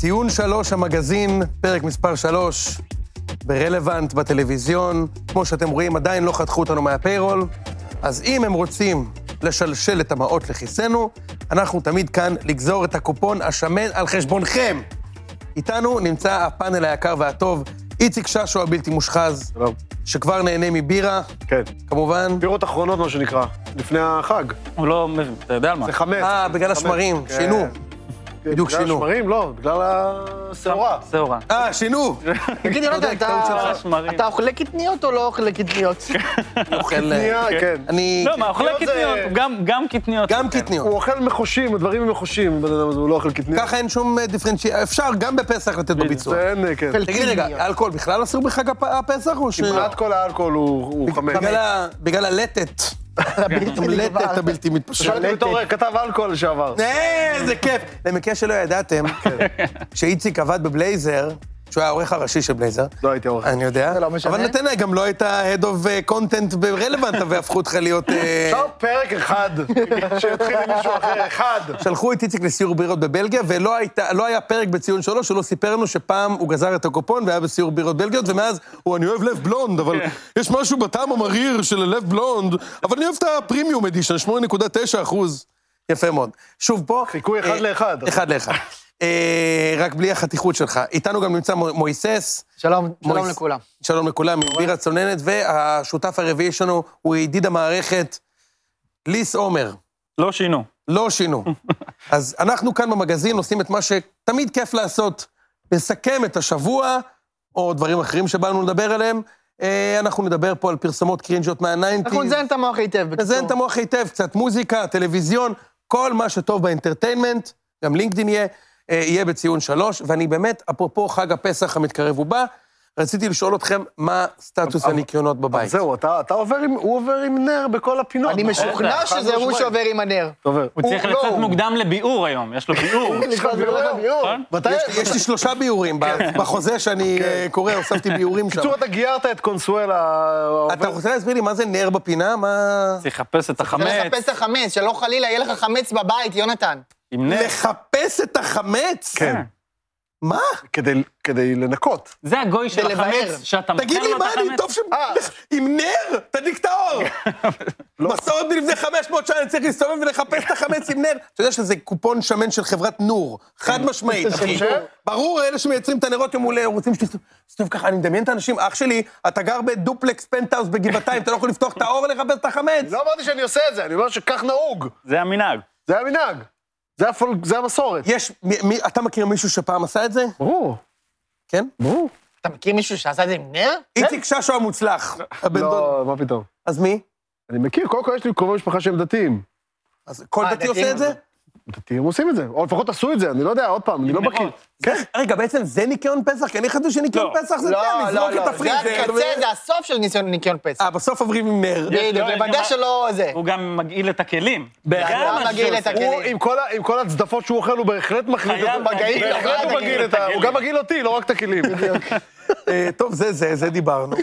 ציון 3 המגזין, פרק מספר 3, ברלוונט בטלוויזיון. כמו שאתם רואים, עדיין לא חתכו אותנו מהפיירול, אז אם הם רוצים לשלשל את המעות לכיסנו, אנחנו תמיד כאן לגזור את הקופון השמן על חשבונכם. איתנו נמצא הפאנל היקר והטוב, איציק ששו הבלתי מושחז, שלום. שכבר נהנה מבירה. כן. כמובן. בירות אחרונות, מה שנקרא, לפני החג. הוא לא מבין, אתה יודע על מה? זה חמץ. בגלל השמרים, שינו. בדיוק שינו. בגלל השמרים? לא, בגלל השעורה. שעורה. שינו. תגיד, יונתן, אתה אוכל קטניות או לא אוכל קטניות? אוכל... קטניה, כן. אני... לא, מה, אוכל קטניות, גם קטניות. גם קטניות. הוא אוכל מחושים, הדברים הם מחושים, בן אדם הזה, הוא לא אוכל קטניות. ככה אין שום דיפרנציאציה, אפשר גם בפסח לתת בביצוע. זה אין, כן. תגיד רגע, אלכוהול בכלל אסור בחג הפסח או ש... כמעט כל האלכוהול הוא חמץ. בגלל הלטת. הלטת הבלתי מתפשר. שאלתי בתור כתב אלכוהול לשעבר. איזה כיף. למקרה שלא ידעתם, שאיציק עבד בבלייזר, שהוא היה העורך הראשי של בלייזר. לא הייתי עורך. אני יודע. לא משנה. אבל נתניה גם לא הייתה Head of Content ברלוונט, והפכו אותך להיות... עכשיו פרק אחד, שיתחיל עם מישהו אחר, אחד. שלחו את איציק לסיור בירות בבלגיה, ולא היה פרק בציון 3, הוא לא סיפר לנו שפעם הוא גזר את הקופון והיה בסיור בירות בלגיות, ומאז אני אוהב לב בלונד, אבל יש משהו בטעם המריר של לב בלונד, אבל אני אוהב את הפרימיום אדישן, 8.9%. יפה מאוד. שוב פה... חיקוי 1 ל-1. 1 ל-1. רק בלי החתיכות שלך. איתנו גם נמצא מויסס. שלום לכולם. שלום לכולם, בירה צוננת, והשותף הרביעי שלנו הוא ידיד המערכת, ליס עומר. לא שינו. לא שינו. אז אנחנו כאן במגזין עושים את מה שתמיד כיף לעשות, לסכם את השבוע, או דברים אחרים שבאנו לדבר עליהם. אנחנו נדבר פה על פרסומות קרינג'ות מה-90. אנחנו נזיין את המוח היטב. נזיין את המוח היטב, קצת מוזיקה, טלוויזיון, כל מה שטוב באנטרטיינמנט, גם לינקדין יהיה בציון 3, ואני באמת, אפרופו חג הפסח המתקרב ובא, רציתי לשאול אתכם מה סטטוס הניקיונות בבית. זהו, הוא עובר עם נר בכל הפינות. אני משוכנע שזה הוא שעובר עם הנר. עובר. הוא צריך לצאת מוקדם לביאור היום, יש לו ביאור. יש לי 3 ביורים, בחוזה שאני קורא, הוספתי ביורים שם. קיצור, אתה גיירת את קונסואלה. אתה רוצה להסביר לי מה זה נר בפינה? צריך לחפש את החמץ. לחפש את החמץ, שלא חלילה, יהיה לך חמץ בבית, יונתן. עם נר. לחפש את החמץ? כן. מה? כדי לנקות. זה הגוי של החמץ שאתה תגיד לי מה אני טוב עם נר, תדליק את האור. מסורת מלפני 500 שנה, אני צריך להסתובב ולחפש את החמץ עם נר. אתה יודע שזה קופון שמן של חברת נור, חד משמעית, אחי. ברור, אלה שמייצרים את הנרות יום עולה, רוצים שתסתובב ככה, אני מדמיין את האנשים, אח שלי, אתה גר בדופלקס פנטהאוס בגבעתיים, אתה לא יכול לפתוח את האור ולחפש את החמץ. לא אמרתי שאני עושה את זה, אני אומר שכך נהוג. זה המנהג. זה המנהג. זה המסורת. אתה מכיר מישהו שפעם עשה את זה? ברור. כן? ברור. אתה מכיר מישהו שעשה את זה עם נר? איציק ששו המוצלח. לא, מה פתאום. אז מי? אני מכיר, קודם כל יש לי קרובי משפחה שהם דתיים. אז כל דתי עושה את זה? דתיים עושים את זה, או לפחות עשו את זה, אני לא יודע, עוד פעם, אני לא מכיר. רגע, בעצם זה ניקיון פסח? כי אני חשבתי שניקיון פסח זה לזרוק את הפריזר. זה הקצה, זה הסוף של ניקיון פסח. בסוף עוברים עם נר. לוודא שלא זה. הוא גם מגעיל את הכלים. גם מגעיל את הכלים. עם כל הצדפות שהוא אוכל, הוא בהחלט מחליט אותו. הוא גם מגעיל אותי, לא רק את הכלים. טוב, זה דיברנו.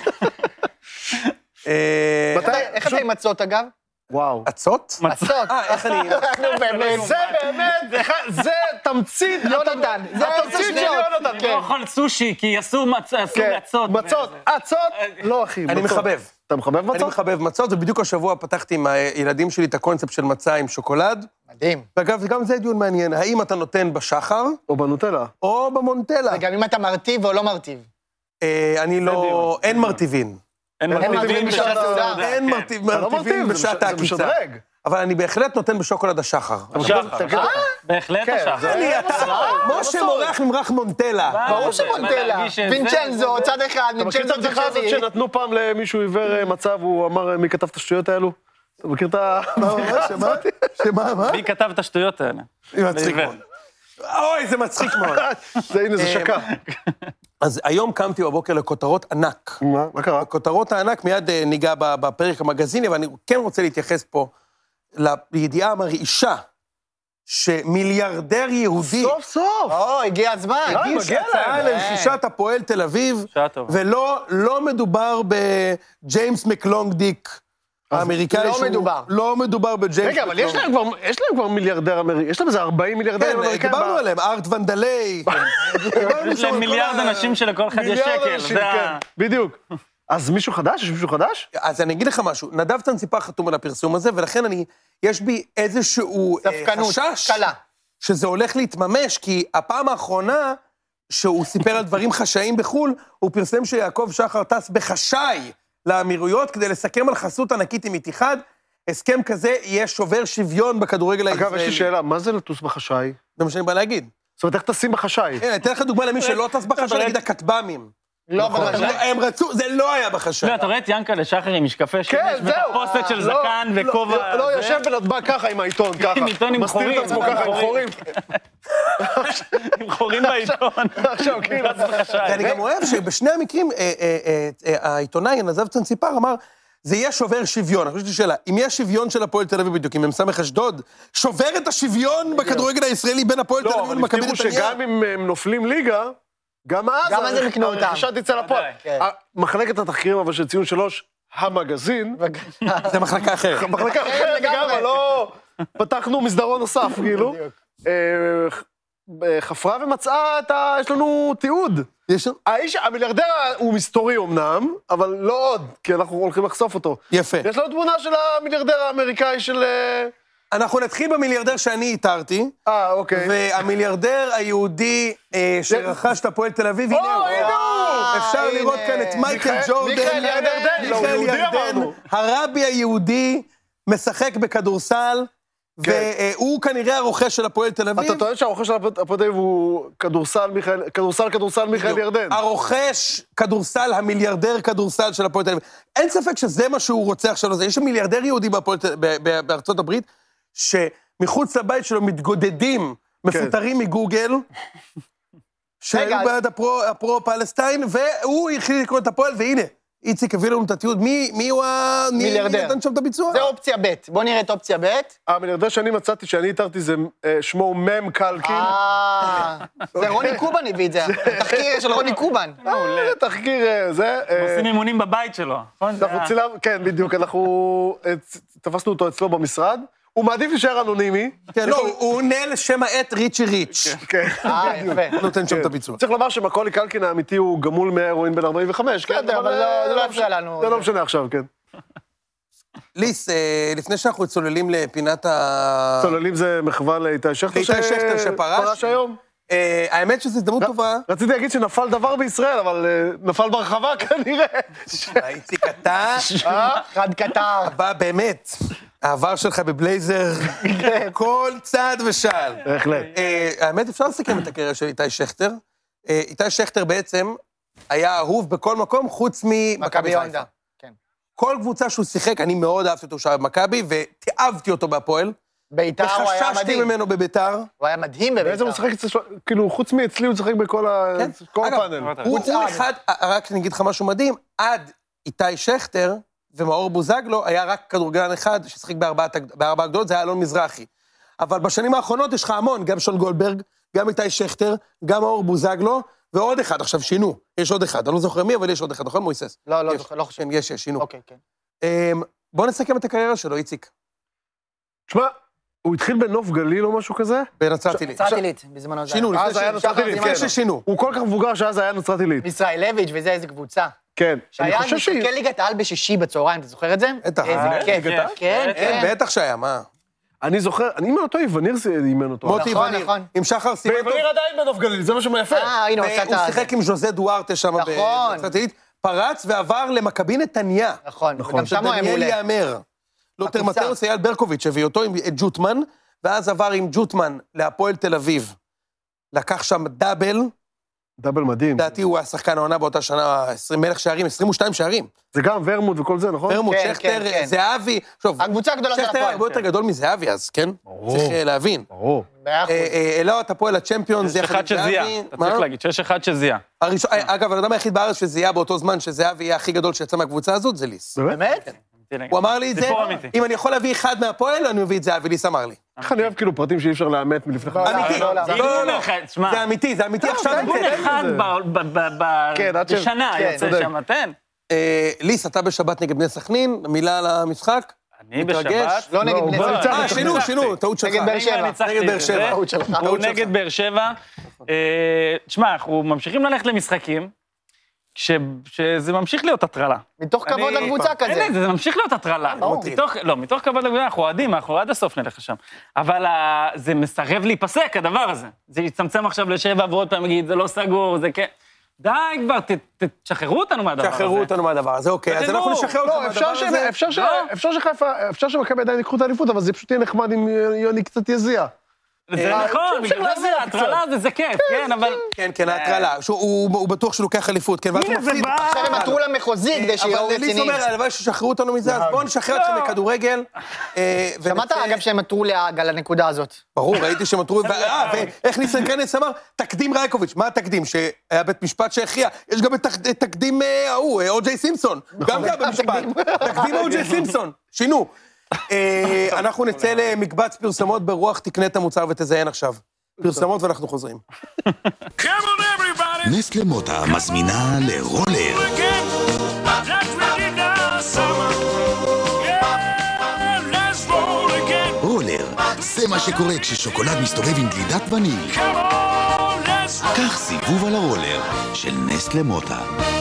איך אתה עם מצות, אגב? וואו. עצות? מצות. איך אני... זה באמת, זה תמצית יונתן. זה התמצית של יונתן. לא אוכל סושי, כי אסור מצות. מצות, עצות. לא, אחי, אני מחבב. אתה מחבב מצות? אני מחבב מצות, ובדיוק השבוע פתחתי עם הילדים שלי את הקונספט של מצה עם שוקולד. מדהים. ואגב, גם זה דיון מעניין, האם אתה נותן בשחר? או בנוטלה. או במונטלה. וגם אם אתה מרטיב או לא מרטיב. אני לא... אין מרטיבין. אין מרטיבים בשעת הסעודה. אין מרטיבים בשעת העקיצה. אבל אני בהחלט נותן בשוקולד השחר. בהחלט השחר. משה מורח ממרח מונטלה. ברור שמונטלה. וינצ'נזו, צד אחד, אתה מכיר את וינצ'נזו צד הבדיחה הזאת שני. שנתנו פעם למישהו עיוור מצב, הוא אמר מי כתב את השטויות האלו? אתה מכיר את ה... שמה? מי כתב את השטויות האלה? מצחיק מאוד. אוי, זה מצחיק מאוד. הנה, זה שקע. אז היום קמתי בבוקר לכותרות ענק. מה קרה? הכותרות הענק, מיד ניגע בפרק המגזיני, אבל אני כן רוצה להתייחס פה לידיעה המרעישה, שמיליארדר יהודי... סוף סוף! הגיע הזמן. הגיש הצעה לרכישת הפועל תל אביב, ולא מדובר בג'יימס מקלונג דיק, האמריקאי לא שהוא... מדובר. לא מדובר בג'יימס. רגע, אבל יש להם כבר מיליארדר אמריקאי, יש להם איזה 40 מיליארדר כן, אמריקאים. דיברנו עליהם, ארט ונדלי. יש להם מיליארד אנשים שלכל אחד יש שקל. זה ה... בדיוק. אז מישהו חדש? יש מישהו חדש? אז אני אגיד לך משהו, נדב צנציפר חתום על הפרסום הזה, ולכן יש בי איזשהו דווקנות, חשש קלה. שזה הולך להתממש, כי הפעם האחרונה שהוא סיפר על דברים חשאיים בחול, הוא פרסם שיעקב שחר טס בחשאי לאמירויות, כדי לסכם על חסות ענקית עם איתיחד, הסכם כזה יהיה שובר שוויון בכדורגל הישראלי. אגב, יש לי שאלה, מה זה לטוס בחשאי? זה מה שאני בא להגיד. זאת אומרת, איך טסים בחשאי? אני אתן לך דוגמה למי שלא טס בחשאי, נגיד הכטב"מים. לא בחשאי. הם רצו, זה לא היה בחשאי. לא, אתה רואה את ינקלה שחר עם משקפי שמש, כן, זהו. ותחפושת של זקן וכובע. לא, יושב בנתב"ג ככה עם העיתון, ככה. עם עיתון עם מסתיר חורים. את עצמו ככה עם חורים. עם חורים בעיתון. עכשיו, כאילו. רץ בחשאי. ואני גם אוהב שבשני המקרים, העיתונאי נדב צנציפר אמר, זה יהיה שובר שוויון. אני חושבת שאלה, אם יש שוויון של הפועל תל אביב בדיוק, אם הם סמך אשדוד, שובר את השוויון בכדורגל הישראלי בין הפועל תל לא, אביב אבל למכבי הבטיחו נתניה. שגם אם הם נופלים ליגה, גם אז הם יקנו אותם. הרכישה תצא לפועל. כן. מחלקת התחקירים, אבל של ציון 3, המגזין, זה מחלקה אחרת. מחלקה אחרת לגמרי, לא... פתחנו מסדרון נוסף, כאילו. חפרה ומצאה את ה... יש לנו תיעוד. האיש, המיליארדר הוא מסתורי אמנם, אבל לא עוד, כי אנחנו הולכים לחשוף אותו. יפה. יש לנו תמונה של המיליארדר האמריקאי של... אנחנו נתחיל במיליארדר שאני איתרתי, אוקיי. והמיליארדר היהודי שרכש את הפועל תל אביב, הנה הוא. אפשר לראות כאן את מייקל ג'ורדן, מיכאל ירדן, מיכאל ירדן, הרבי היהודי, משחק בכדורסל, והוא כנראה הרוכש של הפועל תל אביב. אתה טוען שהרוכש של הפועל תל אביב הוא כדורסל מיכאל ירדן. הרוכש כדורסל, המיליארדר כדורסל של הפועל תל אביב. אין ספק שזה מה שהוא רוצה עכשיו. יש מיליארדר יהודי בארצות הברית, שמחוץ לבית שלו מתגודדים, מפוטרים מגוגל, שהיו בעד הפרו-פלסטיין, והוא התחיל לקרוא את הפועל, והנה, איציק הביא לנו את התיעוד, מי הוא מיליארדר. מי נתן שם את הביצוע? זה אופציה ב', בוא נראה את אופציה ב'. המיליארדר שאני מצאתי, שאני איתרתי, זה שמו מם קלקין. זה רוני קובן הביא את זה, התחקיר של רוני קובן. זה תחקיר, זה... עושים אימונים בבית שלו. כן, בדיוק, אנחנו תפסנו אותו אצלו במשרד. הוא מעדיף להישאר אנונימי. כן, לא, הוא עונה לשם העט ריצ'י ריץ'. כן. יפה. נותן שם את הביצוע. צריך לומר שמקולי קלקין האמיתי הוא גמול מהרואין בן 45, כן? בסדר, אבל זה לא יפריע לנו. זה לא משנה עכשיו, כן. ליס, לפני שאנחנו צוללים לפינת ה... צוללים זה מחווה לאיתי שכטר שפרש היום. האמת שזו הזדמנות טובה. רציתי להגיד שנפל דבר בישראל, אבל נפל ברחבה כנראה. איציק, אתה... חד קטר. הבא באמת, העבר שלך בבלייזר, כל צעד ושעל. בהחלט. האמת, אפשר לסכם את הקריירה של איתי שכטר. איתי שכטר בעצם היה אהוב בכל מקום, חוץ ממכבי חיפה. כל קבוצה שהוא שיחק, אני מאוד אהבתי אותו שהיה במכבי, ותאהבתי אותו בהפועל. ביתר הוא היה וחששתי מדהים. ממנו בביתר. הוא היה מדהים בביתר. בעצם הוא משחק, כאילו, חוץ מאצלי הוא משחק בכל הפאנל. הוא אחד, רק אני אגיד לך משהו מדהים, עד איתי שכטר ומאור בוזגלו, היה רק כדורגלן אחד ששחק בארבע הגדולות, זה היה אלון מזרחי. אבל בשנים האחרונות יש לך המון, גם שון גולדברג, גם איתי שכטר, גם מאור בוזגלו, ועוד אחד, עכשיו שינו, יש עוד אחד, אני לא זוכר מי, אבל יש עוד אחד, נכון מויסס? לא חושב. כן, יש, שינו. אוקיי, כן. בוא נסכם את הקריירה שלו, איציק. תשמע, הוא התחיל בנוף גליל או משהו כזה? בנצרת עילית. נצרת עילית, בזמנו זה. שינו, אז היה נצרת עילית, לפני ששינו. הוא כל כך מבוגר שאז היה נצרת עילית. ישראלביץ' וזה איזה קבוצה. כן. שהיה משחקי ליגת העל בשישי בצהריים, אתה זוכר את זה? בטח. איזה כיף. כן, כן. בטח שהיה, מה? אני זוכר, אני אימן אותו איווניר אימן אותו. מוטי נכון, איווניר, נכון. עם שחר סימנטוב. ואיווניר עדיין בנוף גליל, זה מה שמייפה. הנה, הוא עשה את הוא שיחק עם ז'וזה דוארטה שם נכון. בנצרת עילית, פרץ ועבר למכבי נתניה. נכון, וגם שם הוא היה דניאל מעולה. יאמר. לותר מתאוס, אייל ברקוביץ' הביא אותו עם ג'וטמן, ואז עבר עם ג'וטמן להפועל תל אביב. לקח שם דאבל. דאבל מדהים. לדעתי הוא השחקן העונה באותה שנה, 20 מלך שערים, 22 שערים. זה גם ורמוט וכל זה, נכון? ורמוט, כן, שכטר, כן, כן. זהבי. הקבוצה הגדולה של שכטר הפועל. הרבה יותר גדול מזהבי אז, כן? ברור. צריך להבין. ברור. העלה את הפועל הצ'מפיונס, יש אחד שזיהה, אתה צריך להגיד שיש אחד שזיהה. אגב, האדם היחיד בארץ שזיהה באותו זמן שזהבי יהיה הכי גדול שיצא מהקבוצה הזאת, זה ליס. באמת? הוא אמר לי את זה, סיפור אמיתי. אם אני יכול להביא אחד מהפועל, אני מביא את זהבי, ליס אמר לי. איך אני אוהב כאילו פרטים שאי אפשר לאמת מלפני חמש. אמיתי, לא, תשמע, זה אמיתי עכשיו. ארגון אחד בשנה כן, יוצא צודק. שם, תן. ליס, אתה בשבת נגד בני סכנין, מילה על המשחק? אני מתרגש? בשבת. לא נגד בני סכנין. שינו, טעות שלך. נגד באר שבע. נגד באר שבע. טעות שלך. הוא נגד באר שבע. תשמע, אנחנו ממשיכים ללכת למשחקים, שזה ממשיך להיות הטרלה. מתוך כבוד לקבוצה כזה. אין, זה ממשיך להיות הטרלה. מתוך כבוד לקבוצה, אנחנו אוהדים, אנחנו עד הסוף נלך לשם. אבל זה מסרב להיפסק, הדבר הזה. זה יצמצם עכשיו ל7 ועוד פעם יגיד, זה לא סגור, זה כן. די כבר, תשחררו אותנו מהדבר הזה. שחררו אותנו מהדבר הזה, אוקיי, אז אנחנו נשחרר אותנו מהדבר הזה. אפשר שמכבי עדיין יקחו את האליפות, אבל זה פשוט יהיה נחמד אם יוני קצת יזיע. זה נכון, בגלל זה ההטרלה זה כיף, כן, אבל... כן, ההטרלה, הוא בטוח שהוא לוקח אליפות, כן, ואז הוא מפסיד. עכשיו הם עטרו למחוזי כדי שיהיו אבל ליס רציניים. אומר, הלוואי ששחררו אותנו מזה, אז בואו נשחרר אתכם לכדורגל. שמעת אגב שהם עטרו להג על הנקודה הזאת. ברור, ראיתי שהם עטרו, ואיך ניסן קרנס אמר, תקדים רייקוביץ', מה התקדים? שהיה בית משפט שהכריע, יש גם את תקדים ההוא, אוג'יי סימפסון, גם היה במשפט, תקדים אוג'יי סימפסון, שינו. אנחנו נצא למקבץ פרסומות ברוח, תקנה את המוצר ותזיין עכשיו. פרסומות ואנחנו חוזרים. נסטלה מוטה מזמינה לרולר. רולר, זה מה שקורה כששוקולד מסתובב עם גלידת וניל. קח סיבוב על הרולר של נסטלה מוטה.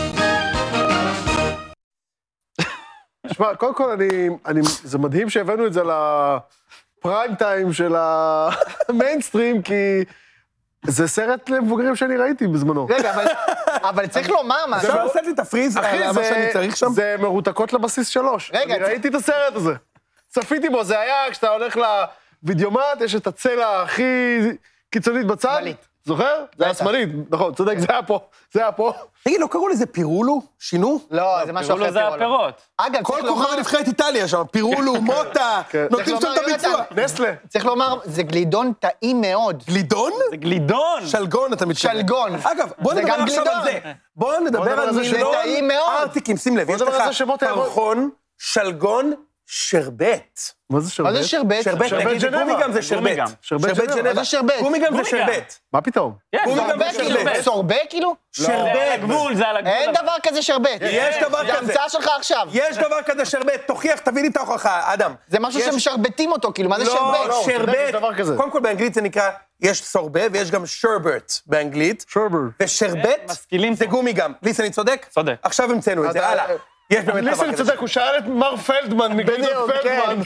תשמע, קודם כל זה מדהים שהבאנו את זה לפריים טיים של המיינסטרים, כי זה סרט למבוגרים שאני ראיתי בזמנו. רגע, אבל צריך לומר מה. אפשר לעשות לי את הפריז, מה שאני צריך שם? זה מרותקות לבסיס 3. רגע, אני ראיתי את הסרט הזה. צפיתי בו, זה היה כשאתה הולך לוידאומט, יש את הצלע הכי קיצונית בצד. שמאלית. זוכר? זה היה שמאלית, נכון, צודק, זה היה פה. תגיד, לא קראו לזה פירולו? שינו? לא, זה משהו אחר. פירולו זה הפירות. אגב, כל צריך לומר... כוכב נבחרת איטליה שם, פירולו, מוטה, נותנים שם את הביצוע. נסטלה. צריך לומר, זה גלידון טעים מאוד. גלידון? זה גלידון. שלגון, אתה מתכוון. שלגון. אגב, בוא זה נדבר גם עכשיו על גלידון. זה. בוא נדבר על זה מילון טעים מאוד. ארטיקים, שים לב, יש נדבר על לך זה שמות פרחון, שלגון, שרבט. מה זה שרבט? מה זה שרבט? שרבט, נגיד, ג'נבה. גומי גם זה שרבט. גומי גם. שרבט ג'נבה. מה זה שרבט? גומי גם זה גומי גם. שרבט. מה פתאום? כן, גומי זה גם שרבט כאילו? שרבט. סורבה כאילו? זה על שרבט. הגבול, זה על הגבול. אין דבר כזה שרבט. יש דבר זה כזה. המצאה שלך עכשיו. יש דבר כזה שרבט, תוכיח, תביא לי את ההוכחה, אדם. זה משהו שמשרבטים אותו, כאילו, מה זה לא, שרבט? יש דבר כזה. קודם כל באנגלית זה נקרא, יש סורבה ויש גם שרבט באנגלית. שרבט. ושרבט משכילים זה פה. גומי גם. ליס, אני צודק? צודק. עכשיו המצאנו את זה, הלאה. יש באמת דבר ליסן כזה. צודק, הוא שאל את מר פלדמן, מגלידון בדיוק, פלדמן.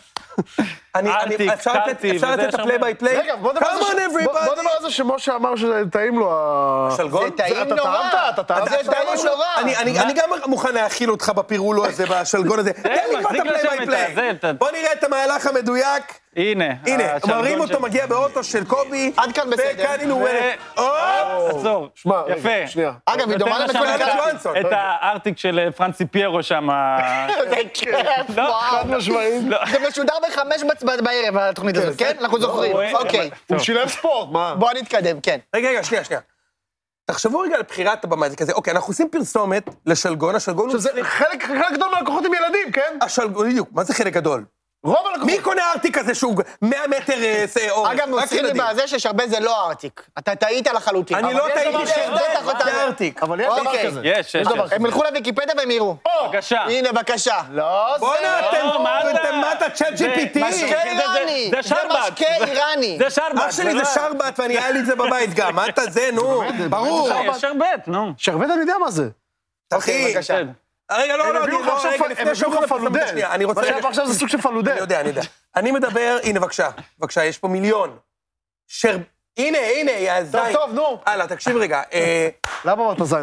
ארטיק, אפשר קלטי, לתת וזה את הפליי ביי פליי? רגע, בוא נדבר על זה שמשה אמר שטעים לו שלגון? זה טעים אתה נורא. אתה טעמת? זה טעים נורא. אני גם מוכן להאכיל אותך בפירולו הזה, בשלגון הזה. תן לי כבר את מחזיק הפליי לשם ביי את זה, פליי. בוא נראה את המהלך המדויק. הנה. הנה, השלגון מראים של- אותו, מגיע באוטו של קובי. עד כאן בסדר. וכאן הנה הוא... עצור. שמע, יפה. רגע, שנייה. אגב, היא דומה נותן לבית לה קולגה שם קולגה. ג'ואנסון. את הארטיק של פרנסי פיירו שם. זה כיף, לא, וואו. חד משמעית. זה משודר ב5 בערב, התוכנית הזאת, כן? אנחנו זוכרים. רואה. אוקיי. הוא שילם ספורט, מה? בוא נתקדם, כן. רגע, שנייה. תחשבו רגע על בחירת הבמה, זה כזה, אוקיי, אנחנו עושים פרסומת לשלגון, השלגון הוא... שזה חלק גדול מהלקוחות עם ילדים, כן? השלגון, בדיוק, מה זה חלק גדול? רוב הלקוחות. מי קונה ארטיק כזה שהוא 100 מטר אורך? אגב, מוזכרים לי בזה ששרבט זה לא ארטיק. אתה טעית לחלוטין. אני לא יש טעיתי דבר שרבט, כזה. זה ארטיק. אבל יש דבר אוקיי. כזה. יש. הם ילכו לוויקיפדיה והם יראו. בבקשה. הנה, בבקשה. לא, בוא'נה, אתם מה אתה צ'אט GPT? משקה איראני. זה שרבט. משקה איראני. זה שרבט. אח שלי זה שרבט ואני היה לי את זה בבית גם, מה אתה זה, נו, ברור. יש שרבט, נו. שרבט אני יודע מה זה. אחי, בבקשה. רגע, לא, הם הביאו לך עכשיו לפני שעוברים לפרסומת השנייה, אני רוצה... מה שהיה פה עכשיו זה סוג של פלודה. אני יודע. אני מדבר, הנה, בבקשה, יש פה מיליון. הנה, יא זין. טוב, נו. הלאה, תקשיב רגע. למה אמרת זין?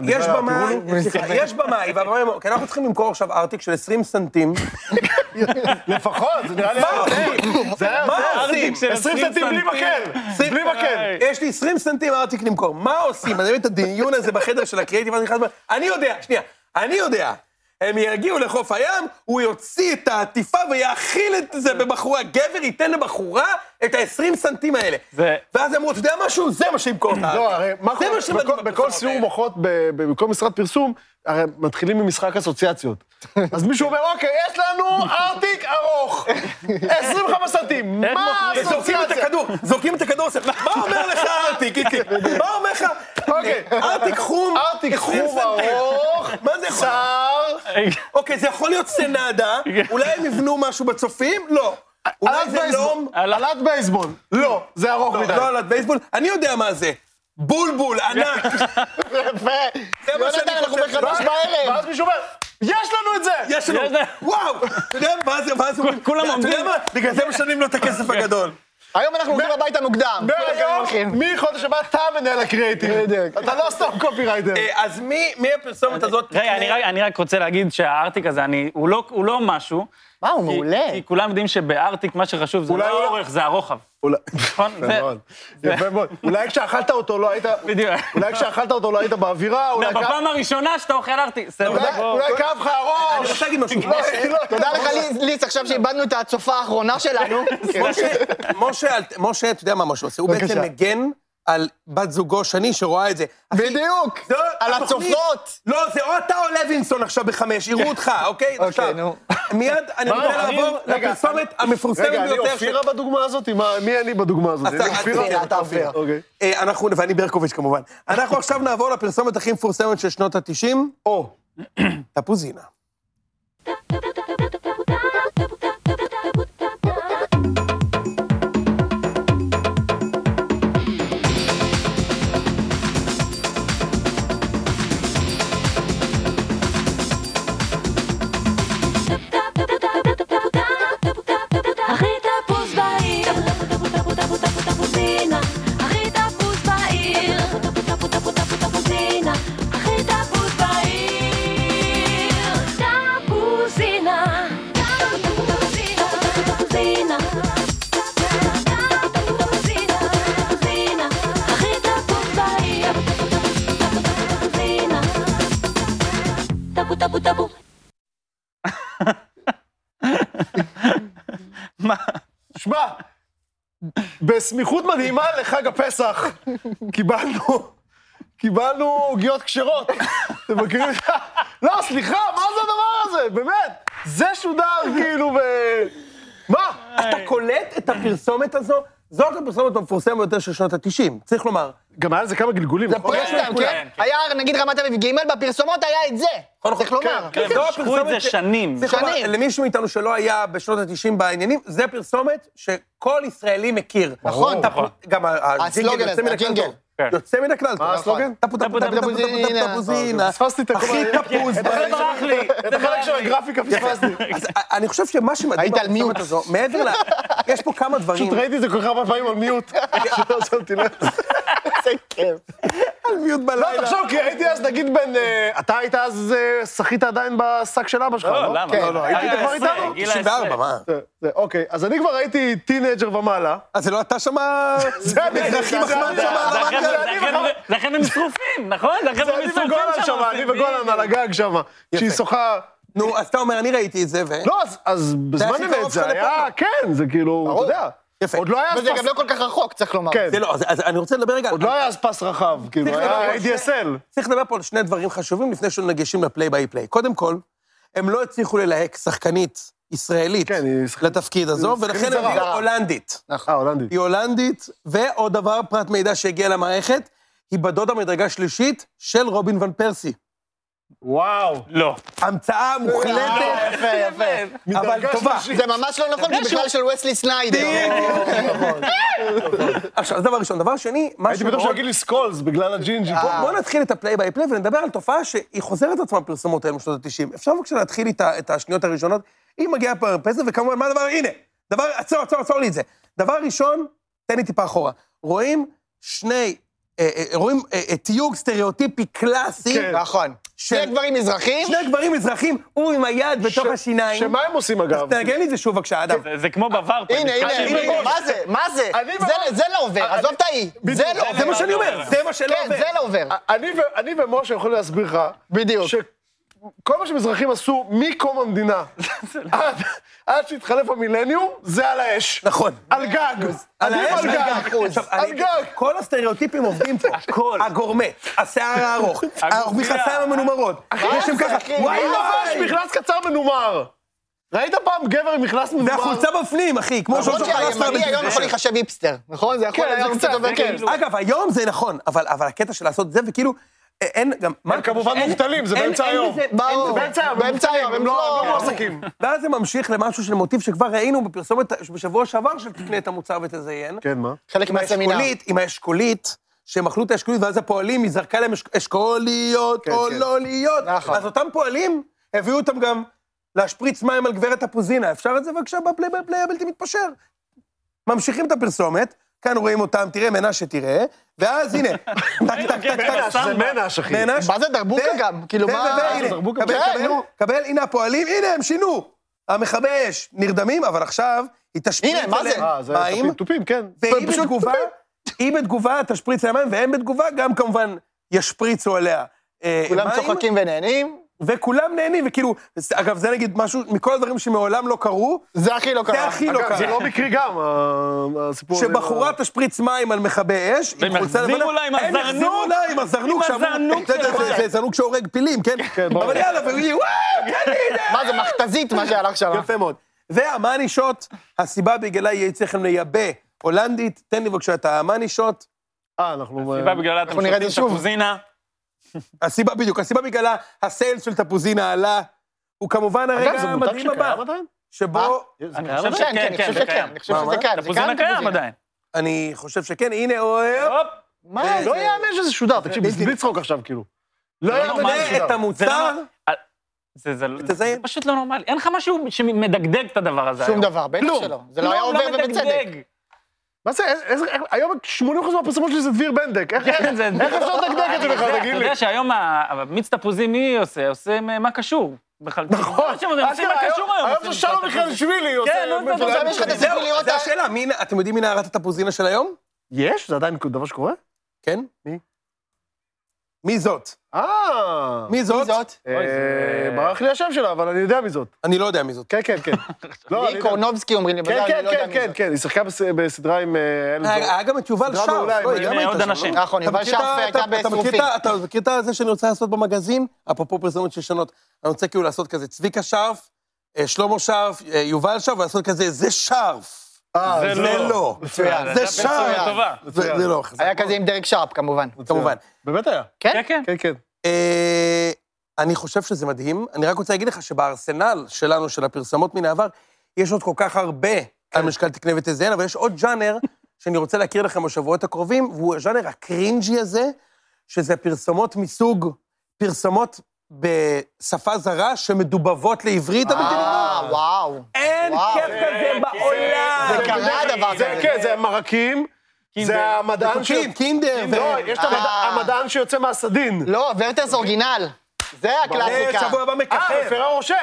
יש במאי, כי אנחנו צריכים למכור עכשיו ארטיק של 20 סנטים. לפחות, זה נראה לי... מה עושים? מה עושים? 20 סנטים בלי מקל. בלי מקל. יש לי 20 סנטים ארטיק למכור. מה עושים? אני מבין את הדיון הזה בחדר של הקריאיטיב, אני יודע. הם יגיעו לחוף הים, הוא יוציא את העטיפה ויאכיל את זה בבחורה. גבר ייתן לבחורה את ה-20 סנטים האלה. ואז אמרו, אתה יודע משהו? זה מה שימכור את לא, הרי מה זה מה שמדהים בכל בפרסומות סיור האלה. מוחות, בכל משרד פרסום, הרי מתחילים ממשחק אסוציאציות. אז מישהו אומר, אוקיי, יש לנו ארטיק ארוך, 25 סנטים, מה האסוציאציה? זורקים את הכדור, מה אומר לך ארטיק, איציק? מה אומר לך? אוקיי. ארטיק חום, ארטיק 20 חום סנטים. ארוך, מה זה יכול? צר, אוקיי, זה יכול להיות סנדה, אולי הם יבנו משהו בצופים? לא. אולי זה לום? עלת בייסבול. לא, זה ארוך מדי. לא עלת בייסבול, אני יודע מה זה. בולבול, ענק. יפה. זה מה שאני אנחנו חושב. בחדש בערב. ואז מישהו אומר, יש לנו את זה! יש לנו, וואו, אתה יודע, ואז הוא... כולם עומדים. אתה יודע מה? בגלל זה משלמים לו את הכסף הגדול. היום אנחנו הולכים הביתה מוקדם. מהיום, מחודש הבא, אתה מנהל הקריאיטיב. אתה לא סתם קופירייטר. אז מי הפרסומת הזאת? רגע, אני רק רוצה להגיד שהארטיק הזה, הוא לא משהו. מה, הוא מעולה. כי כולם יודעים שבארטיק מה שחשוב זה אולי לא הוא לא- האורך, זה הרוחב. נכון? יפה מאוד. יפה מאוד. אולי כשאכלת אותו לא היית... בדיוק. אולי כשאכלת אותו לא היית באווירה, אולי בפעם הראשונה שאתה אוכל ארטיק. אולי כאב לך אני הראש. רוצה להגיד משהו. תודה לך ליץ, עכשיו שאיבדנו את הצופה האחרונה שלנו. משה, אתה יודע מה משה עושה? הוא בעצם מגן על בת זוגו שני שרואה את זה. בדיוק. על הצופות. לא, זה או אתה או לוינסון עכשיו ב5, יראו אותך, אוקיי? עכשיו, נו. מיד אני רוצה לעבור רגע, לפרסומת המפורסמת רגע, אני ביותר. אופירה בדוגמה הזאת? מי אני בדוגמה הזאת? אני אופירה? אתה אופיר. אוקיי. ואני ברקוביץ' כמובן. אנחנו עכשיו נעבור לפרסומת הכי מפורסמת של שנות ה-90, או. תפוזינה. הכי תפוז בעיר, תפוזינה, הכי תפוז בעיר, תפוזינה, הכי תפוז בעיר, תפוזינה, תפוזינה, תפוזינה, הכי תפוז בעיר, תפוזינה, טפו טפו טפו. שמע, בסמיכות מדהימה לחג הפסח, קיבלנו עוגיות כשרות. אתם מכירים? לא, סליחה, מה זה הדבר הזה? באמת, זה שודר כאילו מה? אתה קולט את הפרסומת הזו? זאת הפרסומת המפורסמת ביותר של שנות ה-90, צריך לומר. גם היה לזה כמה גלגולים. זה פרסטם, כן? היה, נגיד רמת אביב ג' בפרסומות היה את זה. צריך לומר. משכו את זה שנים. צריך לומר, למישהו מאיתנו שלא היה בשנות ה-90 בעניינים, זה פרסומת שכל ישראלי מכיר. נכון. גם הסלוגן הזה, הג'ינגל. יוצא מן הכלל. מה הסלוגן? תפוזינה. פספסתי את הכי תפוז. ברח לי. את החלק של הגרפיקה פספסתי. אז אני חושב שמה שמדהים היית על בפרסומת מיוט. הזו, מעבר ל... יש פה כמה דברים. פשוט ראיתי את זה כל כך הרבה פעמים על מיוט. פשוט לא שמתי לב. זה כיף. על מיוט לא, בלילה. תחשוב, כי הייתי אז, נגיד, אתה היית אז, שחית עדיין בשק של אבא שלך, לא, לא? למה? כן. לא, היית כבר איתנו? גיל 94, מה? אוקיי, אז אני כבר הייתי טינג'ר ומעלה. אז זה לא אתה שמה... זה אני, מזרחי מחמד זה שמה על המנגל. לכן הם שרופים, נכון? לכן זה הם אני שרופים וגולן שם, אני וגולן על הגג שם. שהיא שוחה... נו, אז אתה אומר, אני ראיתי את זה, ו... לא, אז בזמן הכי אמת קרוב זה שלך היה, לפורנו. כן, זה כאילו, אתה יודע. יפה. עוד לא היה אז וזה פס... גם לא כל כך רחוק, צריך לומר. כן. זה לא, אז אני רוצה לדבר רגע... עוד לא היה אז פס רחב, כאילו, צריך לדבר היה על שני- ADSL. צריך לדבר פה על שני דברים חשובים לפני שנגשים לפליי ביי פליי. קודם כל, הם לא הצליחו ללהק שחקנית ישראלית כן, היא לתפקיד הזו, שחקנית ולכן זרה. הם הביאו הולנדית. הולנדית. היא הולנדית, ועוד דבר, פרט מידע שהגיע למערכת, היא בדודה מדרגה שלישית של רובין ון פרסי. וואו. לא. המצאה מוחלטת, יפה, יפה. אבל מדרגה טובה. שלישית. זה ממש לא נכון, כי בכלל של וסלי סניידר. עכשיו, זה דבר ראשון. דבר שני, הייתי משהו בטוח מאוד... שיגיד לי סקולס בגלל הג'ינג'י. בוא נתחיל את הפליי ביי פליי ונדבר על תופעה שהיא חוזרת עצמה בפרסומות האלה בשנות ה-90. אפשר בבקשה להתחיל את השניות הראשונות? היא מגיעה פרפסת, וכמובן, מה הדבר? הנה, דבר, עצור לי את זה. דבר ראשון, תן לי טיפה אחורה. רואים תיוג סטריאוטיפי קלאסי. נכון. שני גברים מזרחים. שני גברים מזרחים, הוא עם היד בתוך השיניים. שמה הם עושים אגב? תנגן לי את זה שוב בבקשה, אדם. זה כמו בוואר. הנה, מה זה? מה זה? זה לא עובר, עזוב את האי. זה לא עובר. זה מה שאני אומר, זה מה שלא כן, עובר. זה לא עובר. אני ומשה יכולים להסביר לך, בדיוק. שכל מה שמזרחים עשו מקום המדינה, עד שהתחלף המילניום, זה על האש. נכון. על גג. עדיף על גג. עכשיו, על גג. כל הסטריאוטיפים עובדים פה. הכל. הגורמט, השיער הארוך, המכנסיים המנומרות. יש שם ככה, וואי מי וואי. לובש מכנס קצר מנומר? ראית פעם גבר עם מכנס מנומר? והחולצה בפנים, אחי, כמו למרות שאתה שהימני היום יכול להיחשב היפסטר, נכון? זה יכול כן, זה היום קצת, קצת עובר כן. כאילו. אגב, היום זה נכון, אבל הקטע של לעשות זה, וכאילו, אין גם... הם כמובן מובטלים, זה באמצע היום. ברור, באמצע היום, הם לא מועסקים. ואז זה ממשיך למשהו של מוטיב שכבר ראינו בפרסומת בשבוע שעבר של תקנה את המוצר ותזיין. כן, מה? חלק מהסמינר. עם האשכולית, שהם אכלו את האשכולית, ואז הפועלים, היא זרקה להם אשכוליות או לא להיות. נכון. אז אותם פועלים, הביאו אותם גם להשפריץ מים על גברת הפוזינה. אפשר את זה בבקשה בפליי הבלתי מתפשר. ממשיכים את הפרסומת, כאן רואים אותם, תראה, מנש שתראה, ואז הנה, זה מנש, אחי. מה זה דרבוקה גם? כאילו מה... קבל, הנה הפועלים, הנה, הם שינו. המכבי אש נרדמים, אבל עכשיו היא תשפריץ הנה, מה זה? עליהם זה מים, תופים, כן. והיא בתגובה תשפריץ עליהם מים, והם בתגובה גם כמובן ישפריצו עליה כולם מים, צוחקים ונהנים. וכולם נהנים, וכאילו, אגב, זה נגיד משהו, מכל הדברים שמעולם לא קרו, זה הכי לא קרה. זה הכי לא אגב, זה קרה. לא מקרי גם, הסיפור הזה. שבחורה תשפריץ מים על מכבי אש, והם החזירו לה עם הם הזרנוק. החזירו לה עם הזרנוק, עם הזרנוק זה זרנוק שהורג פילים, כן? אבל יאללה, והיא, וואו, כן, הנה. מה זה, מכתזית מה שהלך שם. יפה מאוד. והמאני שוט, הסיבה בגללה יהיה צריכים לייבא הולנדית, תן לי בבקשה את המאני שוט. אנחנו... סיבה בגללה אתם נראה את זה שותים שוב. תפוזינה. הסיבה בגללה הסיילס של תפוזינה עלה, הוא כמובן אגב, הרגע זה מותג המדהים הבא, שקיים עדיין? שבו, אני אני חושב חושב שכן, אני חושב זה שכן, קיים. אני חושב שזה קיים. זה תפוזינה קיים עדיין. אני חושב שכן, הנה, הופ. מה? לא יאמן שזה שודר, תקשיב, בלי צחוק עכשיו, כאילו. לא יאמן שזה זה שודר. את המוצר, זה תזיין. פשוט לא נורמלי. אין לך משהו שמדגדג את הדבר הזה שום היום. דבר, בטח שלא. זה לא היה עובר ובצדק. מה זה, היום 80% מהפרסומות שלי זה דביר בנדק. איך אפשר לדקדק את זה לך, תגיד אתה לי? יודע שהיום מיץ תפוזים מי עושה? עושה מה קשור. נכון. הם עושים מה קשור היום. היום זה שלום מיכאל שבילי עושה... כן, נו, זה עכשיו יש לך את הסיכוי לראות... זה השאלה, אתם יודעים מי נערת התפוזינה של היום? יש? זה עדיין דבר שקורה? כן? מי? מי זאת? מי זאת? מי זאת? ברח לי השם שלה, אבל אני יודע מי זאת. אני לא יודע מי זאת. כן, כן, כן. לא, אני לי יודע. קורנובסקי אומרים לי, כן, אבל אני כן, לא יודע כן, מי כן, זאת. כן, היא שיחקה בסדרה עם... היה גם את יובל סדרה שרף, מעולה, לא, היא גם עם הייתה עוד שם, אנשים. לא? נכון, יובל אתה מכיר שרף את ה- הייתה אתה מכיר בשרופים. אתה מכיר את זה שאני רוצה לעשות במגזין? אפרופו פרסומות שישנות, אני רוצה כאילו לעשות כזה צביקה שרף, שלמה שרף, יובל שרף, ולעשות כזה, זה שרף. זה לא. מצוין. זה שרף. טובה. זה לא. היה כזה עם דרק שרפ, כמובן. כמובן. באמת היה. כן, כן. כן, כן. אני חושב שזה מדהים. אני רק רוצה להגיד לך שבארסנל שלנו, של הפרסמות מן העבר, יש עוד כל כך הרבה על משקל תקנה ותזיין, אבל יש עוד ז'אנר שאני רוצה להכיר לכם בשבועות הקרובים, והוא הז'אנר הקרינג'י הזה, שזה פרסומות מסוג, פרסומות בשפה זרה שמדובבות לעברית, אבל תראו, וואו. אין כיף כזה בעולם. זה קרה הדבר זה, כזה. כן, זה המרקים, זה המדען ש... מתוקים, קינדר. לא, יש את המדען שיוצא מהסדין. לא, ורטרס אורגינל. זה זה הקלאסיקה. שבוע הבא מככב. פררו רושה.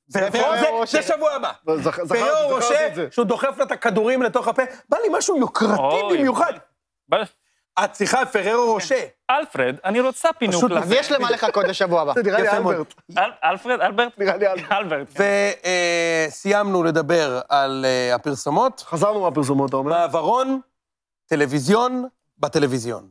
זה שבוע הבא. זכרתי פררו רושה, את זה. שהוא דוחף לה את הכדורים לתוך הפה, בא לי משהו יוקרתי אוי. במיוחד. בא- את צריכה פררו רושה. אלפרד, אני רוצה פינוק פשוט לזה. אז יש למה לחכות לשבוע הבא. זה נראה לי יפה מאוד. אלברט. אלפרד, אלברט? נראה לי אלברט. אלברט. וסיימנו לדבר על הפרסומות. חזרנו מהפרסומות, אתה אומר? מעברון, טלוויזיון, בטלוויזיון.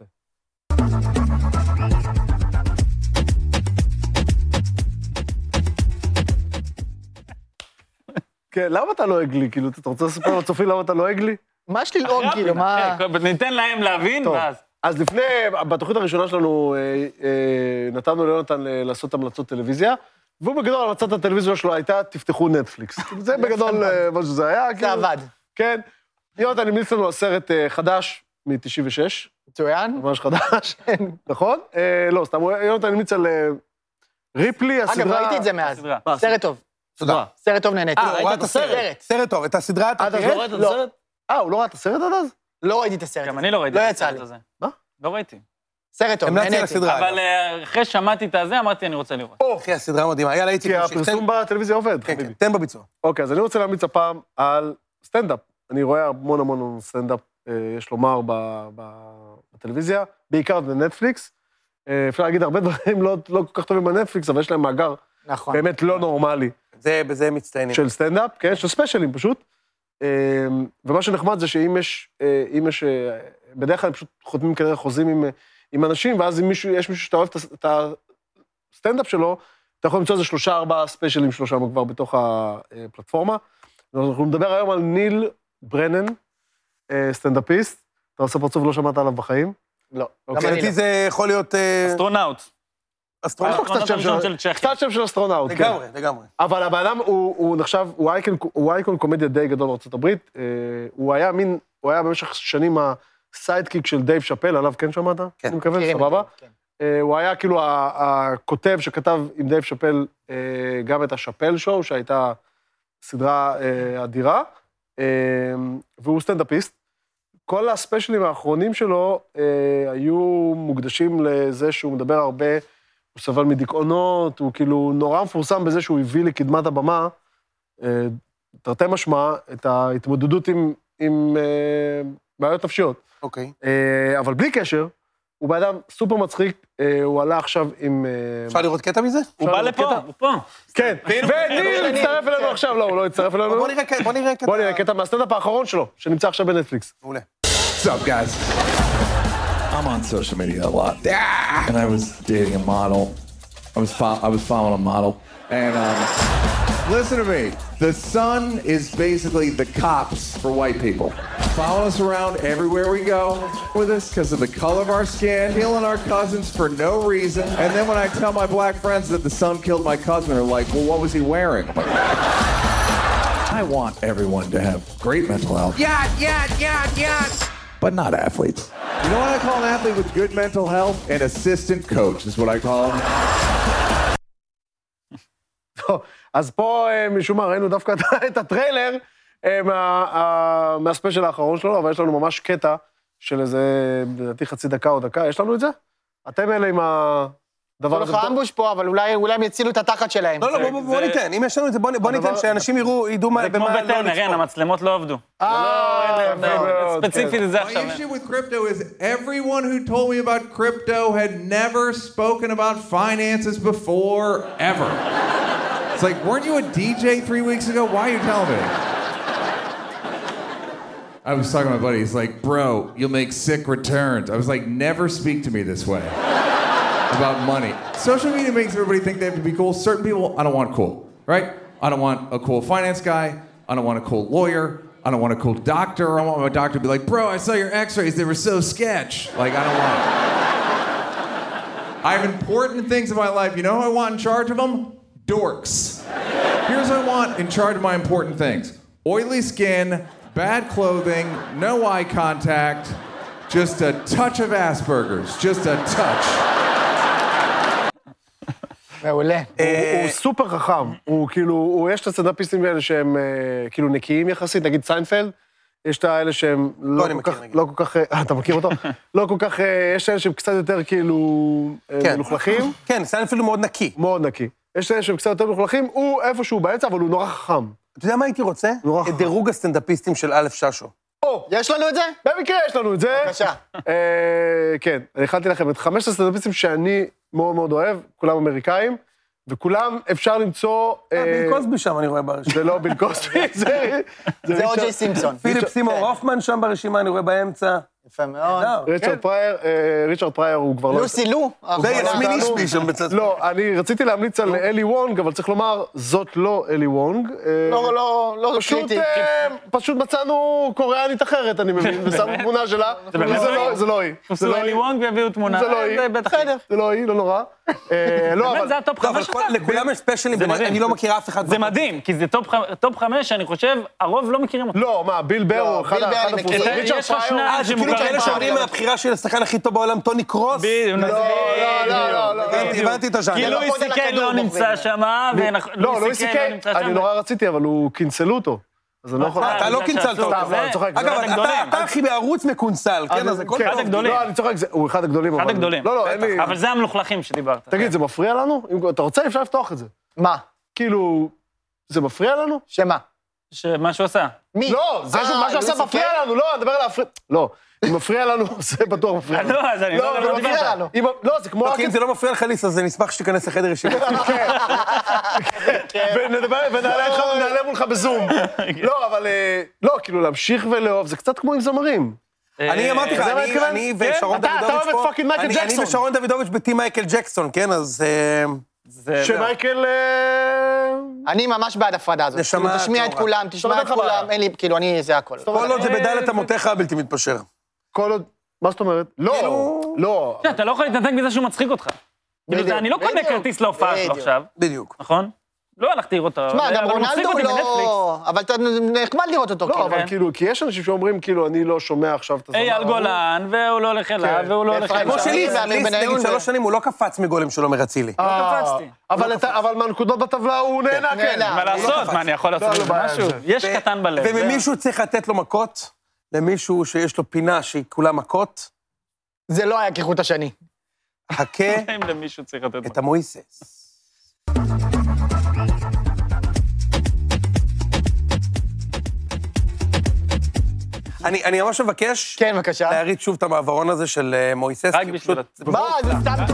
כן, למה אתה לועג לי? כאילו, אתה רוצה לספר לצופים למה אתה לועג לי? מה יש ללעוג, כאילו, מה... ניתן להם להבין, טוב. ואז. אז לפני, בתוכנית הראשונה שלנו, נתנו ליונתן לעשות המלצות טלוויזיה, והוא בגדול, המלצת הטלוויזיה שלו הייתה, תפתחו נטפליקס. זה בגדול מה שזה היה. זה עבד. כן. יונתן המליץ לנו על סרט חדש מ-96, מצוין. ממש חדש, נכון? לא, סתם, יונתן המליץ על ריפלי, הסדרה... אגב, ראיתי את זה מאז. סדרה. סרט טוב. תודה. סרט טוב נהניתי. הוא ראה את הסרט. סרט טוב, את הסדרה אתה אתה לא תראה? ראית את הסרט? הוא לא ראה את הסרט עד אז? לא ראיתי את הסרט. גם הזה. אני לא ראיתי לא את יצא הסרט לי. הזה. מה? לא ראיתי. סרט טוב, המלצתי על נהניתי. הסדרה. אבל אחרי ששמעתי את הזה, אמרתי, אני רוצה לראות. אחי, הסדרה מדהימה. יאללה, איציק, כי תמשיך. הפרסום בטלוויזיה עובד, כן, חביבי. כן, תן בביצוע. אוקיי, אז אני רוצה להמליץ הפעם על סטנדאפ. אני רואה המון המון סטנדאפ, יש לומר, בטלוויזיה, בעיקר בנטפליקס. אפשר להגיד הרבה דברים לא כל כך טובים בנטפליקס, אבל יש להם מאגר נכון. באמת לא נורמלי בזה מצטיינים. של סטנדאפ, כן, של ספיישלים פשוט. ומה שנחמד זה שאם יש, בדרך כלל פשוט חותמים כנראה חוזים עם אנשים, ואז אם יש מישהו שאתה אוהב את הסטנדאפ שלו, אתה יכול למצוא איזה 3-4 ספיישלים שלו שם כבר בתוך הפלטפורמה. אנחנו נדבר היום על ניל ברנן, סטנדאפיסט. אתה עושה פרצוף, לא שמעת עליו בחיים. לא. מבחינתי זה יכול להיות... אסטרונאוט. אסטרונאוט. האסטרונאוט הראשון של צ'כיה. קצת שם של אסטרונאוט. כן. לגמרי. אבל הבן אדם הוא נחשב, הוא אייקון קומדיה די גדול בארצות הברית. הוא היה במשך שנים הסיידקיק של דייב שאפל, עליו כן שמעת? כן. אני מקווה, סבבה? הוא היה כאילו הכותב שכתב עם דייב שאפל גם את השאפל שואו, שהייתה סדרה אדירה, והוא סטנדאפיסט. כל הספיישלים האחרונים שלו היו מוקדשים לזה שהוא מדבר הרבה, הוא סבל מדיכאונות, הוא כאילו נורא מפורסם בזה שהוא הביא לקדמת הבמה, תרתי משמע, את ההתמודדות עם בעיות נפשיות. אוקיי. אבל בלי קשר, הוא באדם סופר מצחיק, הוא עלה עכשיו עם... אפשר לראות קטע מזה? הוא בא לפה, הוא פה. כן, וניר הצטרף אלינו עכשיו, לא, הוא לא הצטרף אלינו. בוא נראה קטע. בוא נראה קטע מהסטנדאפ האחרון שלו, שנמצא עכשיו בנטפליקס. מעולה. What's up, guys? I'm on social media a lot, and I was dating a model. I was following a model, and listen to me. The sun is basically the cops for white people. Following us around everywhere we go with us because of the color of our skin, killing our cousins for no reason. And then when I tell my black friends that the sun killed my cousin, they're like, "Well, what was he wearing?" I'm like, I want everyone to have great mental health. Yeah. But not athletes. You know what I call an athlete with good mental health? An assistant coach is what I call him. אז פה משום מה ראינו דווקא את הטריילר מהספיישל האחרון שלו, אבל יש לנו ממש קטע של איזה, לדעתי חצי דקה או דקה, יש לנו את זה? אתם אלה עם הדבר הזה? כל לך אמבוש פה, אבל אולי הם יצילו את התחת שלהם. לא, בוא ניתן, אם יש לנו את זה, בוא ניתן שאנשים ידעו זה כמו בטרנר, אין, המצלמות לא עבדו. ספציפית זה עכשיו. My issue with crypto is everyone who told me about crypto had never spoken about finances before, ever. It's like, weren't you a DJ 3 weeks ago? Why are you telling me? I was talking to my buddy, he's like, bro, you'll make sick returns. I was like, never speak to me this way about money. Social media makes everybody think they have to be cool. Certain people, I don't want cool, right? I don't want a cool finance guy. I don't want a cool lawyer. I don't want a cool doctor. I want my doctor to be like, bro, I saw your x-rays. They were so sketch. Like, I don't want it. I have important things in my life. You know who I want in charge of them? Dorks. Here's what I want in charge of my important things. Oily skin, bad clothing, no eye contact, just a touch of Asperger's, just a touch. מעולה. הוא סופר חכם, הוא כאילו, יש את הסטנדאפיסטים האלה שהם כאילו נקיים יחסית, נגיד סיינפלד, יש את האלה שהם לא כל כך, אתה מכיר אותו? לא כל כך, יש האלה שהם קצת יותר כאילו מלוכלכים. כן, סיינפלד הוא מאוד נקי. מאוד נקי. יש האלה שהם קצת יותר מלוכלכים, הוא איפשהו באמצע, אבל הוא נורא חכם. אתה יודע מה הייתי רוצה? את דירוג הסטנדאפיסטים של א' ששו. יש לנו את זה? במקרה יש לנו את זה. בבקשה. כן, אני הכנתי לכם את 5 הסטנדאפיסטים שאני מאוד מאוד אוהב, כולם אמריקאים, וכולם אפשר למצוא... ביל קוסבי שם אני רואה ברשימה. זה לא ביל קוסבי, זה אוג'יי סימפסון. פיליפ סימון הופמן שם ברשימה, אני רואה באמצע. יפה מאוד. ריצ'רד פרייר הוא כבר לא... לוסי לו. זה יסמין אישבי שם בצד. לא, אני רציתי להמליץ על אלי וונג, אבל צריך לומר, זאת לא אלי וונג. לא קריטי. פשוט מצאנו קוריאנית אחרת, אני מבין, ושמו תמונה שלה. זה לא היא. עשו אלי וונג והביאו תמונה. זה לא היא. זה לא היא, לא נורא. באמת, זה הטופ 5 שלך. לכולם יש ספיישלים, אני לא מכיר אף אחד. זה מדהים, כי זה טופ 5, אני חושב, הרוב לא מכירים אותו. לא, מה, ביל בר הוא אחד הפורסים. יש לך שניים כאילו כאלה שאומרים מהבחירה של השחקן הכי טוב בעולם, טוני קרוס? לא. הבנתי את השאלה. כי לואי סי-קיי לא נמצא שם, לא, לואי סי-קיי, אני נורא רציתי, אבל הוא קינצלו אותו. אז אני לא יכול... אתה לא קינצלת אותו. אגב, אתה הכי בערוץ מקונסל, כן? אז הכל אחד הגדולים. לא, אני צוחק, הוא אחד הגדולים. אחד הגדולים. לא, אין לי... אבל זה המלוכלכים שדיברת. תגיד, זה מפריע לנו? אם אתה רוצה, אפשר לפתוח את זה. מה? כאילו, זה מפריע לנו? שמה? שמה שהוא עשה. מי? לא, זה מה שעשה מפריע לנו, לא, אני מדבר על להפריע. לא, אם מפריע לנו, זה בטוח מפריע לנו. לא, אז אני לא מפריע לנו. לא, זה כמו... אם זה לא מפריע לך ליס, אז נשמח שתיכנס לחדר ישיבה. ונעלה מולך בזום. לא, אבל... לא, כאילו להמשיך ולאהוב, זה קצת כמו עם זמרים. אני אמרתי לך, אני ושרון דוידוביץ' פה... אתה אוהב את פאקינג מייקל ג'קסון. אני ושרון דוידוביץ' בטים מייקל ג'קסון, כן? אז... שמייקל... אני ממש בעד הפרדה הזאת. תשמיע את כולם, תשמע את כולם, אין לי, כאילו, זה הכל. כל עוד זה בדלת אמותיך הבלתי מתפשר. כל עוד... מה זאת אומרת? לא, כאילו- לא. אתה לא יכול להתנתק מזה שהוא מצחיק אותך. כאילו, בדיוק, אני לא קונה בדיוק. כרטיס להופעה שלו בדיוק. עכשיו, בדיוק. נכון? לא הלכתי לראות אותו. תשמע, גם אבל הוא מצחיק רונלדו אותי בנטפליקס. לא... אבל אתה נחמד לראות אותו, לא, כאילו. אבל כאילו, כי יש אנשים שאומרים, כאילו, אני לא שומע עכשיו את הזמר. אייל גולן, והוא לא הולך אליו, כן. והוא לא הולך אפרים אליו. כמו שרי שליס, ואמיר ליס בניון נגיד ו- 3 שנים הוא לא קפץ מגולם שלו מרצילי. קפצתי. אבל מהנקודות בטבלה הוא נהנה, כן. נהנה. מה לעשות? מה, אני יכול לעשות לא, עם זה לא, משהו? זה- יש קטן בלב. וממישהו צריך לתת לו מכות, למישהו שיש לו פינה שהיא כולה מכות, זה לא היה כחוט השני. חכה אם למישהו צריך לתת את המויסס. אני ממש מבקש כן, בבקשה. להריץ שוב את המעברון הזה של מויסס. רק כי בשביל... פשוט- מה, זה סתם...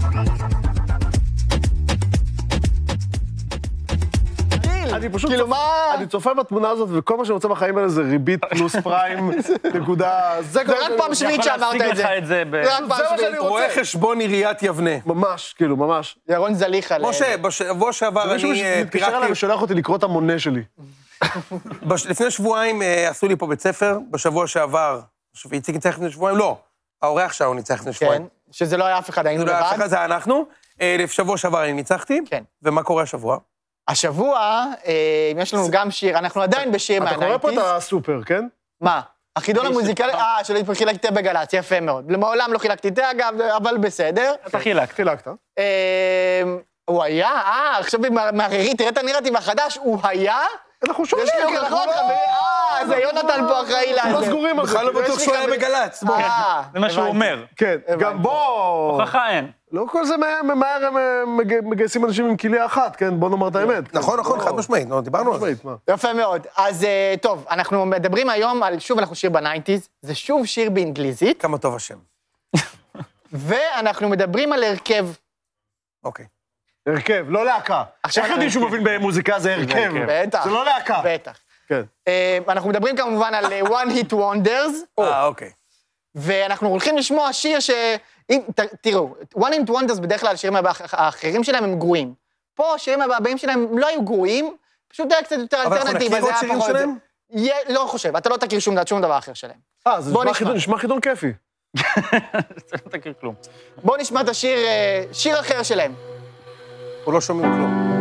אני פשוט כאילו, צופ- מה... אני צופה בתמונה הזאת, וכל מה שאני רוצה בחיים האלה זה ריבית פלוס פריים, נקודה. זה כל זה מה רק שאני- פעם שביעית שאמרת להשיג את לך זה. את זה ב... זה רק פעם זה מה שאני שביעית. רוצה. רואה חשבון עיריית יבנה. ממש, כאילו, ממש. ירון זליכה. משה, בשבוע שעבר מישהו אני מתקשר אליי פירקתי... ושולח אותי לקרוא את המונה שלי. לפני שבועיים עשו לי פה בית ספר, בשבוע שעבר, איציק ניצח לפני שבועיים, לא, האורח שלנו ניצח לפני כן, שבועיים. שזה לא היה אף אחד, היינו זה לא היה אף לבד. אחד, זה היה אנחנו. שבוע שעבר אני ניצחתי, כן. ומה קורה השבוע? השבוע, יש לנו גם שיר, אנחנו עדיין בשיר אתה קורא פה את מהניינטיז. הסופר, כן? מה? החידון המוזיקלי, שלא חילקתי תה בגל"צ, יפה מאוד. מעולם לא חילקתי תה, אגב, אבל בסדר. אתה חילקת. חילקת. הוא היה, עכשיו מהררי, תראה את הנרטיב החדש, הוא היה? אנחנו שומעים, יש לי הוכחות, חברים. זה יונתן פה אחראי לא לזה. סגורים על זה. בכלל לא כאילו, בטוח יש שהוא לי היה בגל"צ, בוא. זה מה שהוא אומר. כן, גם בוא... הוכחה אין. לא כל זה מהר הם מגייסים אנשים עם כליה אחת, כן? בוא נאמר את האמת. נכון, חד משמעית, דיברנו על זה. משמעית, מה? יפה מאוד. אז טוב, אנחנו מדברים היום על, שוב אנחנו שיר בניינטיז, זה שוב שיר באנגליזית, כמה טוב השם. ואנחנו מדברים על הרכב. אוקיי. הרכב, לא להקה. עכשיו- איך יודעים שהוא מבין במוזיקה זה הרכב? בטח. זה לא להקה. בטח. כן. אנחנו מדברים כמובן על One Hit Wonders, אוקיי. ואנחנו הולכים לשמוע שיר ש... תראו, One Hit Wonders בדרך כלל השירים האחרים שלהם הם גרועים. פה השירים הבאים שלהם לא היו גרועים, פשוט היה קצת יותר אבל אנחנו אלטרנטיבה. נכיר עוד זה היה שירים פחות- שלהם? לא חושב, אתה לא תכיר שום דבר אחר שלהם. זה בוא נשמע. נשמע חידון כיפי. אתה לא תכיר כלום. בואו נשמע את השיר, שיר אחר שלהם. אנחנו לא שומעים כלום.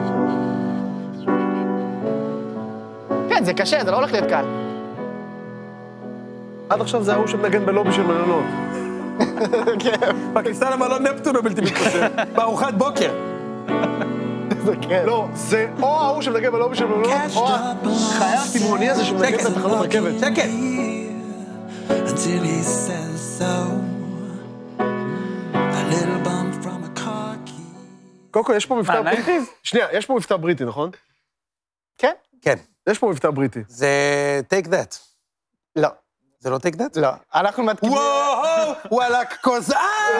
כן, זה קשה, זה לא הולך להיות קל. עד עכשיו זה ההוא שמנגן בלובי של מלונות. בכניסה למלון נפטון הבלתי מתפשר, בארוחת בוקר. לא, זה או ההוא שמנגן בלובי של מלונות, או החיה התימהוני הזה שמנגן שקט. בתחנות רכבת. שקט. Until he says so. A little bump from a car key. קודם כל, יש פה מבטא מה, בריטי? שנייה, יש פה מבטא בריטי, נכון? כן? כן. יש פה מבטא בריטי. זה take that. לא. זה לא take that? לא. אנחנו מתקידים... וואו, וואלק כוז...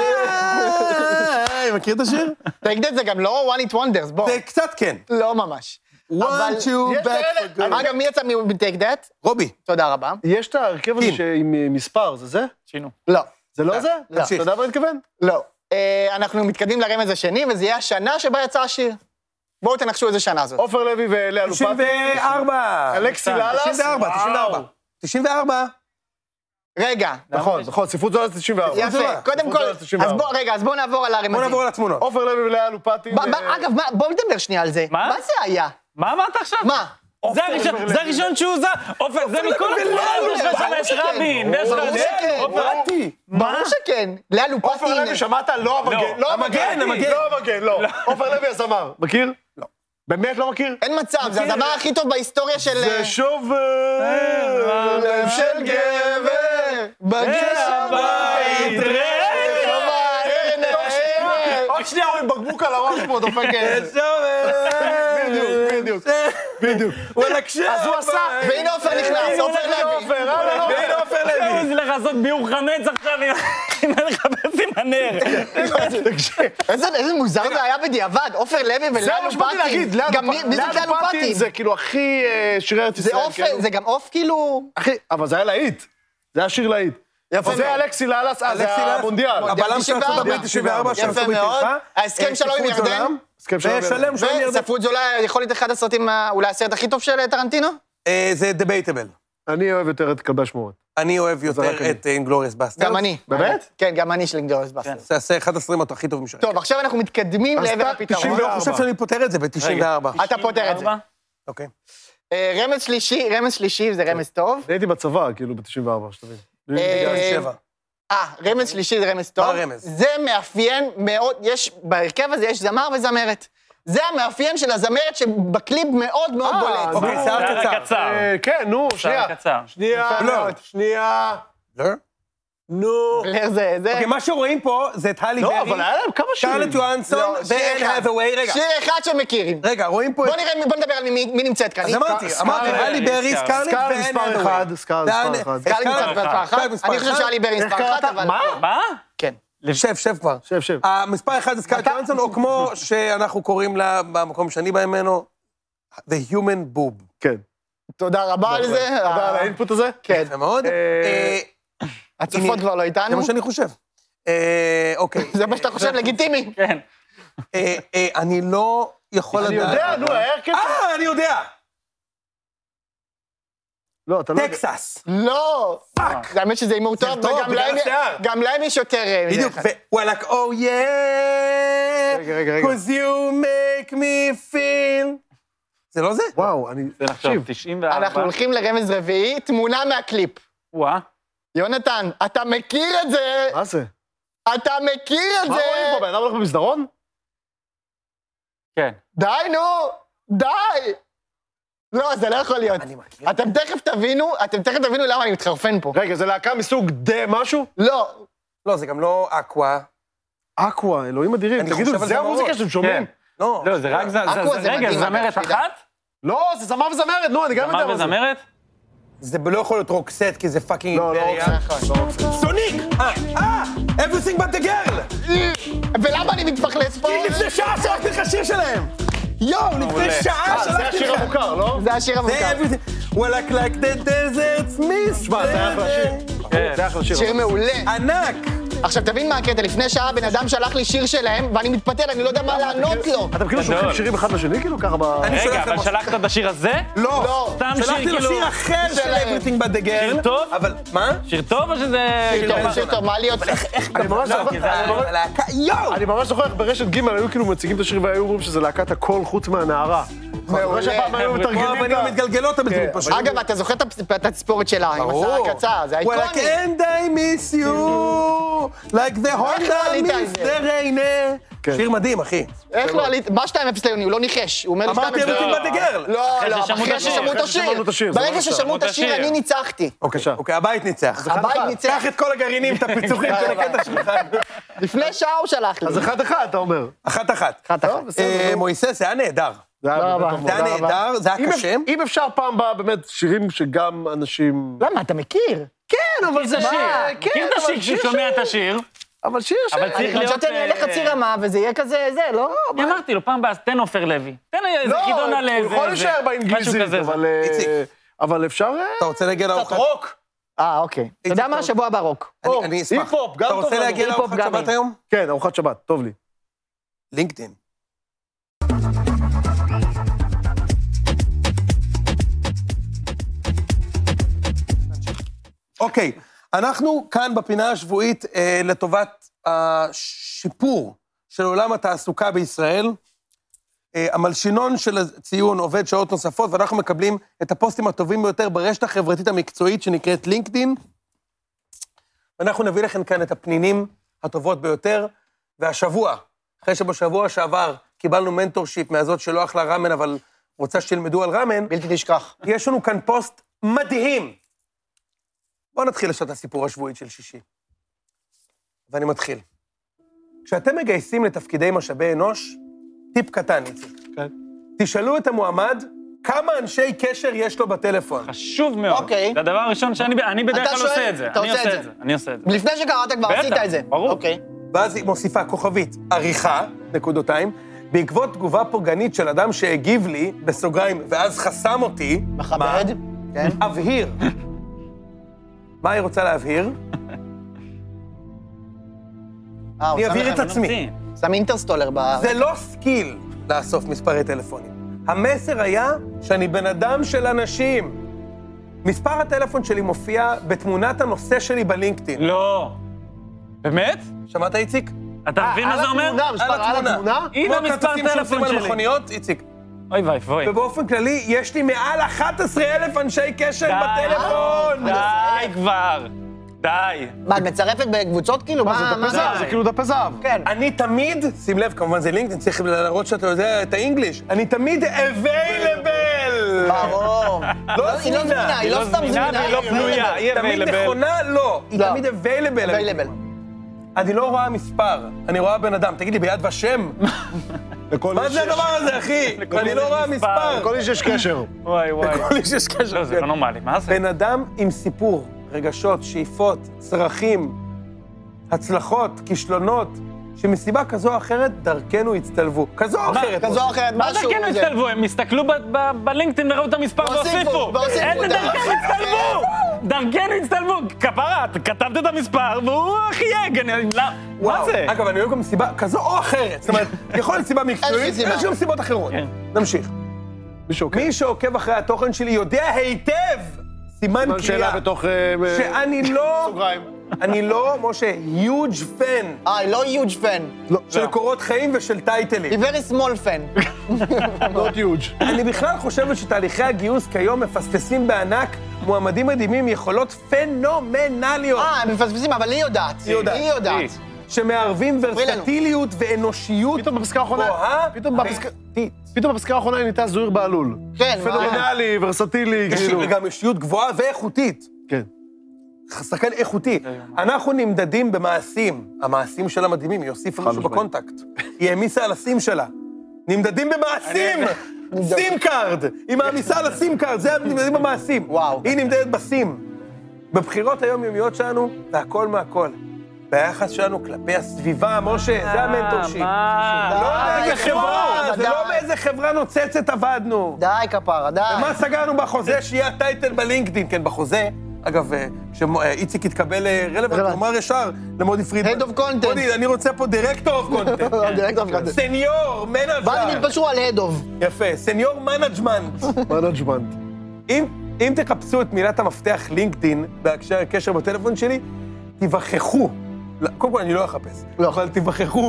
מכיר את השיר? תגיד את זה גם לא One Hit Wonders, בוא. זה קצת כן. לא ממש. One, two, יש back כאלה- for good. אגב, מי יצא מ-Take That? רובי, תודה רבה. יש את ההרכב הזה כן. עם מספר, זה זה? שינו. לא. זה לא זה? לא. אתה יודע מה אני מתכוון? לא. אנחנו מתקדמים לרמז השני, וזה יהיה השנה שבה יצא השיר. בואו תנחשו איזה שנה זאת. עופר לוי ולאה לופטי. 94. אלכסי לאלאס? 94, 94. 94. רגע. נכון, ספרות זולה 94. יפה. קודם כל, אז בואו נעבור על הרמזים. בוא נעבור על התמונות. עופר לוי ולאה לופטי. אגב, בואו נדבר שנייה על זה. מה? מה זה היה? מה אמרת עכשיו? מה? זה הראשון שהוא זה, עופר, זה מכל התמונה, יש לך שם יש רבין, ויש לך... ברור שכן. ברור שכן. לאה לופטי. עופר לוי, שמעת? לא המגן. לא המגן. לא המגן, לא. עופר לוי הזמר. מכיר? לא. באמת לא מכיר? אין מצב, זה הדבר הכי טוב בהיסטוריה של... זה שובר, לב של גבר, בגשם בית עוד שנייה רואים בקבוק על הראש פה, דופק את זה. בדיוק. וואלק שם. אז הוא עשה, והנה עופר נכנס, עופר לוי. והנה עופר לוי. הוא לך לעשות ביור חמץ עכשיו עם לחפש עם הנר. איזה מוזר זה היה בדיעבד, עופר לוי זה ולאה מה שבאתי להגיד, לופטי. מי זה לאה לופטי? זה כאילו הכי שירי ארץ זה ישראל. עוף, זה גם עוף כאילו... אחי, אבל זה היה להיט. זה היה שיר להיט. יפה זה מאוד. אלכסי לאלאס, זה אלכסי לאלאס. המונדיאל. הבלם של ארצות הברית 94, יפה שארצות הברית מאוד. אירחה. ההסכם שלו עם ספרות ירדן. עולם. הסכם שלו עם ירדן. ושלם שלו עם ירדן. וספרות זולה יכול להיות אחד הסרטים, אולי הסרט הכי טוב של טרנטינו? זה דבייטבל. אני אוהב יותר את כלבי השמורות. אני אוהב יותר את אינגלוריוס בסטרדס. גם אני. באמת? כן, גם אני של אינגלוריוס בסטרדס. זה אחד הסרטים הכי טובים שלהם. טוב, עכשיו אנחנו מתקדמים לעבר הפתרון. אני לא חושב שאני פותר את זה ב-94. אתה פותר את זה. אוקיי. רמז שלישי, זה רמז טוב. אני הייתי בצבא, כאילו, ב-94, שתבין. רמז שלישי זה רמז טוב. מה הרמז? זה מאפיין מאוד, בהרכב הזה יש זמר וזמרת. זה המאפיין של הזמרת שבקליפ מאוד מאוד בולט. אוקיי, שיער קצר. כן, נו, שנייה. קצר. שנייה. לא? נו. בלר זה. אוקיי, מה שרואים פה זה את הלי ברי. לא, אבל היה להם כמה שירים. שרלט יואנסון ואן האת'ווי. רגע. שיר אחד שמכירים. רגע, רואים פה את... בוא נדבר על מי נמצאת כאן. אז אמרתי, הלי ברי, סקרלט ואן האת'ווי. סקרלט מספר אחד. אני חושב שאלי ברי מספר אחת, אבל... מה? כן. שב כבר. שב. המספר אחד זה סקרלט יואנסון, או כמו שאנחנו קוראים לה במקום שאני בא ממנו, The Human Boob. כן. תודה רבה על זה. תודה על האינפוט הזה. כן. יפה מאוד. הצופות כבר לא איתנו. זה מה שאני חושב. אוקיי. זה מה שאתה חושב, לגיטימי. כן. אני לא יכול לדעת. אני יודע, נו, ההרכב. אני יודע. לא, אתה לא... טקסס. לא. פאק. זה האמת שזה הימור טוב, טוב, וגם להם יש יותר... בדיוק, ווואלק, oh yeah, רגע. cause you make me feel. זה לא זה? וואו, אני... זה נחשוב, 94. אנחנו הולכים לרמז רביעי, תמונה מהקליפ. וואה. יונתן, אתה מכיר את זה? מה זה? אתה מכיר את מה זה? רואים פה? בן אדם הולך במסדרון? כן. די, נו! די! לא, זה לא יכול להיות. אני מכיר. אתם תכף תבינו למה אני מתחרפן פה. רגע, זה להקה מסוג משהו? לא. לא, זה גם לא אקווה. אקווה, אלוהים אדירים. אני תגידו, חושב על זה זה המוזיקה מאוד. שאתם שומעים? לא. לא, זה רק אקווה זה רגע, מדהים, זמרת אגב, אחת? לא, זה זמר וזמרת, נו, אני גם יודע זמר מה זה. וזמרת? זה לא יכול להיות רוקסט, כי זה פאקינג לא, לא אימפריה. סוניק! Everything but the girl! ולמה אני מתפחלץ פה? לפני שעה שלחתי לך שיר שלהם! יואו, לפני שעה זה שלחתי השיר לך. המוכר, לא? זה השיר זה המוכר. everything. Well, like the desert's miss. שמע, זה אחלה שיר. זה אחלה שיר. שיר מעולה. ענק! עכשיו תבין מה הקטע, לפני שעה בן אדם שלח לי שיר שלהם, ואני מתפתל, אני לא יודע מה לענות לו. אתם כאילו שולחים שירים אחד לשני, כאילו ככה ב... אני רגע, שולח אבל להם- שלחת את השיר הזה? לא, סתם שיר שלחתי לו כאילו... שיר אחר של שלהם. Everything but the girl. שיר טוב? אבל, מה? שיר טוב או שזה... שיר טוב, מה להיות? אני ממש לא, זוכר- כי זה הלהקה, יואו! אני ממש זוכר איך ברשת ג' היו כאילו מציגים את השיר והיו אומרים שזה להקת הכל חוץ מהנערה. זוכר שפעם היו חבר'ה, מתרגלים כמו את אבנים ה... המתגלגלות המתגלים פשוט. אגב, אתה זוכר את התספורת שלה, עם השיער הקצר, זה Well, איקוני. and I miss you, like the Honda עלית על miss זה? the rain. כן. שיר מדהים, אחי. איך לא עלית? מה 2-0 ליוני? הוא לא ניחש. הוא אומר לי 2-0 אמרתי Everything but the girl. לא, אחרי לא, ששמעו את אחרי השיר. ששמעו את אחרי ששמענו את השיר, זה ברגע לא ששמעו את השיר, אני ניצחתי. בבקשה. אוקיי, הבית ניצח. הבית ניצח. קח את כל הגרעינים, את הפיצוחים של הקטע שלך. לפני שעה הוא שלח לי. אז 1-1, אתה אומר. 1-1. מויסס, זה היה נהדר. זה היה רבה. באמת זה היה טוב. נהדר, זה היה קשה. אם אפשר פעם הבאה באמת שירים שגם אנשים... למה, אתה מכיר? כן, אבל זה מכיר את שיר. השיר. מכיר את השיר כשהוא שומע את השיר. אבל שיר ש... אבל צריך אני להיות... חשבתי אני אלך חצי רמה, וזה יהיה כזה, זה, לא? אני אמרתי לו, פעם הבאה, תן עופר לוי. תן איזה חידון על איזה... הוא יכול להישאר משהו באנגליזית, כזה. איציק. אבל אפשר... אתה רוצה להגיע לארוחת... רוק. אוקיי. אתה יודע מה? שבוע הבא רוק. אני אשמח. היפ-הופ, גם אתה טוב רוצה לנו. להגיע היפ-הופ לארוחת גם שבת אין. היום? כן, ארוחת שבת, טוב לי. לינקדאין. אוקיי, אנחנו כאן בפינה השבועית לטובת השיפור של עולם התעסוקה בישראל. המלשינון של הציון עובד שעות נוספות, ואנחנו מקבלים את הפוסטים הטובים ביותר ברשת החברתית המקצועית שנקראת לינקדאין. ואנחנו נביא לכם כאן את הפנינים הטובות ביותר, והשבוע, אחרי שבשבוע שעבר קיבלנו מנטורשיפ מהזאת שלא אכלה רמן, אבל רוצה שתלמדו על רמן, בלתי תשכח. יש לנו כאן פוסט מדהים. בואו נתחיל לשעת הסיפור השבועית של שישי. ואני מתחיל. כשאתם מגייסים לתפקידי משאבי אנוש, טיפ קטן, איציק. כן. תשאלו את המועמד כמה אנשי קשר יש לו בטלפון. חשוב מאוד. אוקיי. זה הדבר הראשון אני בדרך אתה כלל שואל, עושה את זה. אתה אני עושה עושה את זה. אני עושה את זה. לפני שקראת כבר בטח, עשית את זה. ברור. אוקיי. ואז היא מוסיפה כוכבית, עריכה, נקודותיים, בעקבות תגובה פוגענית של אדם שהגיב לי, בסוגריים, ואז חסם אותי, מכבד. כן. אבהיר. מה היא רוצה להבהיר? אני אבהיר את עצמי. שם אינטרסטולר ב... זה לא סקיל לאסוף מספרי טלפונים. המסר היה שאני בן אדם של אנשים. מספר הטלפון שלי מופיע בתמונת הנושא שלי בלינקדאין. לא. באמת? שמעת, איציק? אתה מבין מה זה אומר? על התמונה? הנה כמו מספר כרטיסים שעושים טלפון על שלי. מכוניות, איציק. אוי ואבוי. ובאופן כללי, יש לי מעל 11,000 אנשי קשר בטלפון. די כבר. די. מה, את מצרפת בקבוצות כאילו? מה, זה דפי זהב, די. זה כאילו דפי זהב. כן. אני תמיד, שים לב, כמובן זה לינקדאין, צריך להראות שאתה יודע את האנגליש. אני תמיד available. ברור. היא לא זמינה, היא לא סתם זמינה. והיא לא פנויה, היא תמיד available. נכונה, לא. היא לא. תמיד available. available. אני לא רואה מספר, אני רואה בן אדם. תגיד לי, ביד ושם? מה זה הדבר הזה, אחי? אני לא רואה מספר. לכל איש יש קשר. וואי וואי. לכל איש יש קשר. לא, זה לא נורמלי, מה זה? בן אדם עם סיפור, רגשות, שאיפות, צרכים, הצלחות, כישלונות, שמסיבה כזו או אחרת, דרכנו הצטלבו. כזו או אחרת. כזו או אחרת, מה משהו. דרכנו זה. הצטלבו? הם הסתכלו בלינקדאין וראו את המספר והוסיפו. והוסיפו, איזה די. דרכנו הצטלבו? דרכנו הצטלבו. כפרה, אתה כתבת את המספר והוא חייג. מה זה? אגב, אני רואה גם סיבה כזו או אחרת. זאת אומרת, יכול להיות סיבה מקצועית, סיבה. יש גם סיבות אחרות. כן. נמשיך. מי שעוקב אחרי התוכן שלי יודע היטב, סימן שאלה קריאה, בתוך... שאני לא, סוגריים. אני לא, משה, huge fan היא לא huge fan. של קורות חיים ושל טייטלים. היא very small fan. not huge. אני בכלל חושבת שתהליכי הגיוס כיום מפספסים בענק מועמדים מדהימים עם יכולות פנומנליות. הם מפספסים, אבל היא יודעת. היא יודעת. היא יודעת. שמערבים ורסטיליות ואנושיות. פתאום בפסקה האחרונה... גבוהה פתאום בפסקה האחרונה היא נהייתה זוהיר בהלול. כן, פנומנלי, ורסטילי, כאילו. וגם אישיות גבוהה ואיכותית. כן. שחקן איכותי. אנחנו נמדדים במעשים. המעשים שלה מדהימים, היא הוסיפה משהו משמעית. בקונטקט. היא העמיסה על הסים שלה. נמדדים במעשים! סים קארד! היא מעמיסה על הסים קארד, זה נמדדים במעשים. וואו. היא נמדדת בסים. בבחירות היומיומיות שלנו, זה הכל מהכל. ביחס שלנו כלפי הסביבה, משה, זה המנטור שיט. לא באיזה חברה, זה לא באיזה חברה נוצצת עבדנו. די, כפרה, די. ומה סגרנו בחוזה שיהיה הטייטל בלינקדאין? כן, בחוזה, אגב, כשאיציק התקבל רלוונט, הוא אמר ישר למודי פרידמן. Head of content. מודי, אני רוצה פה דירקטור אוף קונטנט. דירקטור of content. סניור, ואז הם מנג'מנט. התפשרו על head of. יפה, סניור מנג'מנט. מנג'מנט. אם תחפשו את מילת המפתח לינקדאין בהקשר הקשר בטלפון שלי, תיווכחו. קודם כל, אני לא אחפש, אבל תיווכחו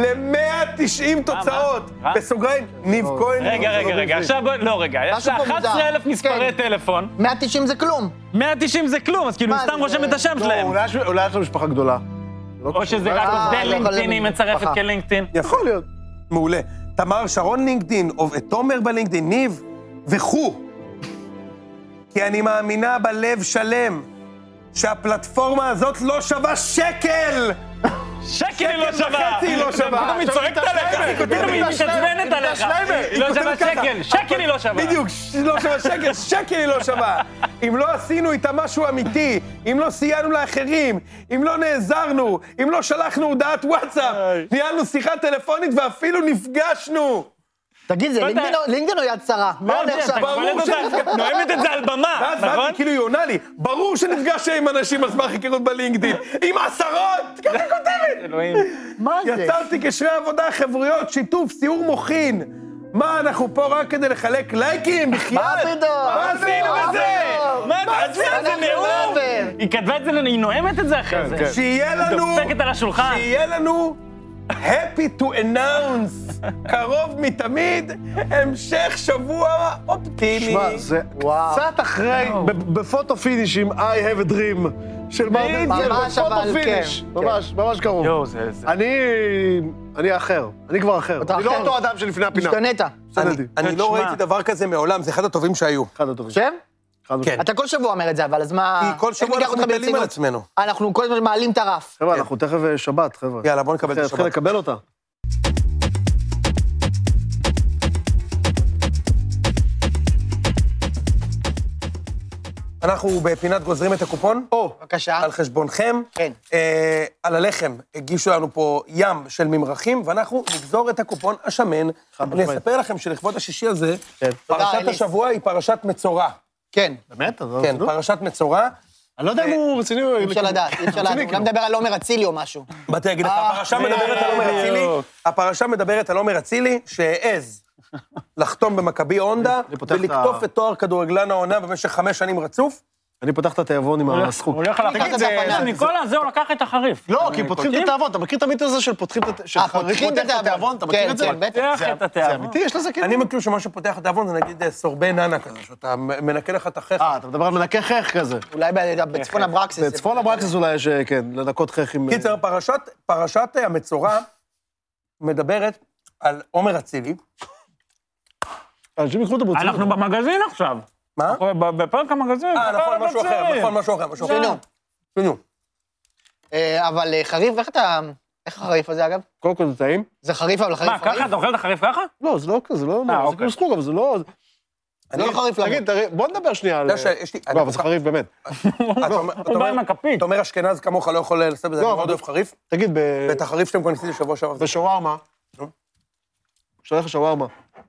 ל-190 תוצאות. מה? בסוגריים, ניב כהן. רגע, עכשיו בוא, לא רגע, יש משהו לה פה מוזר. 11,000 מספרי כן. טלפון, 190 זה כלום. 190 זה כלום, אז כאילו מה, סתם זה- רושם את השם שלהם. אולי יש לו משפחה גדולה. או שזה רק עובדי לא יכול לינקדאין, היא להיות מצרפת משפחה. כלינקדאין. יכול להיות. מעולה. תמר שרון לינקדאין, או תומר בלינקדאין, ניב, וכו'. כי אני מאמינה בלב שלם שהפלטפורמה הזאת לא שווה שקל! שקל היא לא שווה! וחצי היא לא שווה. פתאום היא צועקת עליך, פתאום היא מתעצבנת עליך. היא לא שווה שקל, שקל היא לא שווה. בדיוק, לא שווה שקל, שקל היא לא שווה. אם לא עשינו איתה משהו אמיתי, אם לא סייענו לאחרים, אם לא נעזרנו, אם לא שלחנו הודעת וואטסאפ, ניהלנו שיחה טלפונית ואפילו נפגשנו. תגיד, זה יודע. לינקדאין או יד שרה? מה הולך שם? ברור נואמת את זה על במה, ואז נכון? כאילו היא עונה לי, ברור שנפגש עם אנשים על סמך היכרות בלינקדאין, עם עשרות, ככה היא כותבת. אלוהים. מה זה? יצרתי קשרי עבודה, חברויות, שיתוף, סיור מוחין. מה, אנחנו פה רק כדי לחלק לייקים? בחייאת? מה פתאום? מה עשינו בזה? מה זה? זה אנחנו נאום? מעבר. היא כתבה את זה, היא נואמת את זה אחרי זה. שיהיה לנו... דופקת על השולחן. שיהיה לנו... happy to announce, קרוב מתמיד, המשך שבוע אופטימי. שמע, זה קצת אחרי, בפוטו פיניש עם I have a dream של מרדל, ממש, בפוטו אבל פיניש, כן, ממש קרוב. יואו, זה... אני אחר, אני כבר אחר. אתה אני לא אחר. אותו אדם שלפני הפינה. השתנית. אני לא תשמע. ראיתי דבר כזה מעולם, זה אחד הטובים שהיו. אחד הטובים. שם? כן. אתה כל שבוע אומר את זה, אבל אז מה... כי כל שבוע איך ניקח אנחנו אותך מתעלים על ברצינות? עצמנו. אנחנו כל הזמן מעלים את הרף. חבר'ה, אנחנו תכף שבת, חבר'ה. יאללה, בוא נקבל את נתחיל השבת. לקבל אותה. אנחנו בפינת גוזרים את הקופון, בבקשה. על חשבונכם. כן. על הלחם הגישו לנו פה ים של ממרחים, ואנחנו נגזור את הקופון השמן. אני אספר לכם שלכבוד השישי הזה, פרשת אליס. השבוע היא פרשת מצורע. כן. באמת? כן, פרשת מצורע. אני לא יודע אם הוא רציני או... אי אפשר לדעת, אי אפשר לדעת. הוא גם מדבר על עומר אצילי או משהו. באתי להגיד לך, הפרשה מדברת על עומר אצילי, הפרשה מדברת על עומר אצילי שהעז לחתום במכבי הונדה, אני פותח את ולקטוף את תואר כדורגלן העונה במשך 5 שנים רצוף? אני פותח את התיאבון עם הזכות. הוא הולך להפוך את זה, ניקולה, זהו, לקח את החריף. לא, כי פותחים את התיאבון, אתה מכיר את המיתוס הזה של פותחים את חריף פותח את התיאבון? אתה מכיר את זה? כן, בטח. פותח את זה התיאבון. אמיתי, יש לזה כאילו. אני מכיר שמה שפותח את התיאבון זה נגיד סורבי נאנה כזה, שאתה מנקה לך את החך. אתה מדבר על מנקה חך כזה. אולי בצפון אברקסיס. בצפון אברקסיס אולי יש, כן, לנקות חך עם... קיצר, פרשת המצורע מדברת על עומר אצילי. אנשים יקחו את הברצינות. אנחנו במגזין עכשיו. מה? בפרק המגזין. נכון, משהו אחר. שינו. אבל חריף, איך החריף הזה, אגב? קודם כל זה טעים. זה חריף, אבל חריף מה, ככה אתה אוכל את החריף ככה? לא, זה לא כזה, זה אוקיי. כאילו סחוג, אבל זה לא... זה לא חריף לנו. תגיד, בוא נדבר שנייה על... לא, אבל זה חריף באמת. הוא בא עם הכפית. אתה אומר אשכנז כמוך לא יכול לעשות בזה, אני מאוד אוהב חריף. תגיד, ואת החריף שאתם כבר ניסיתי שבוע שעבר. בשווארמה, כשאתה הולך לשווארמה,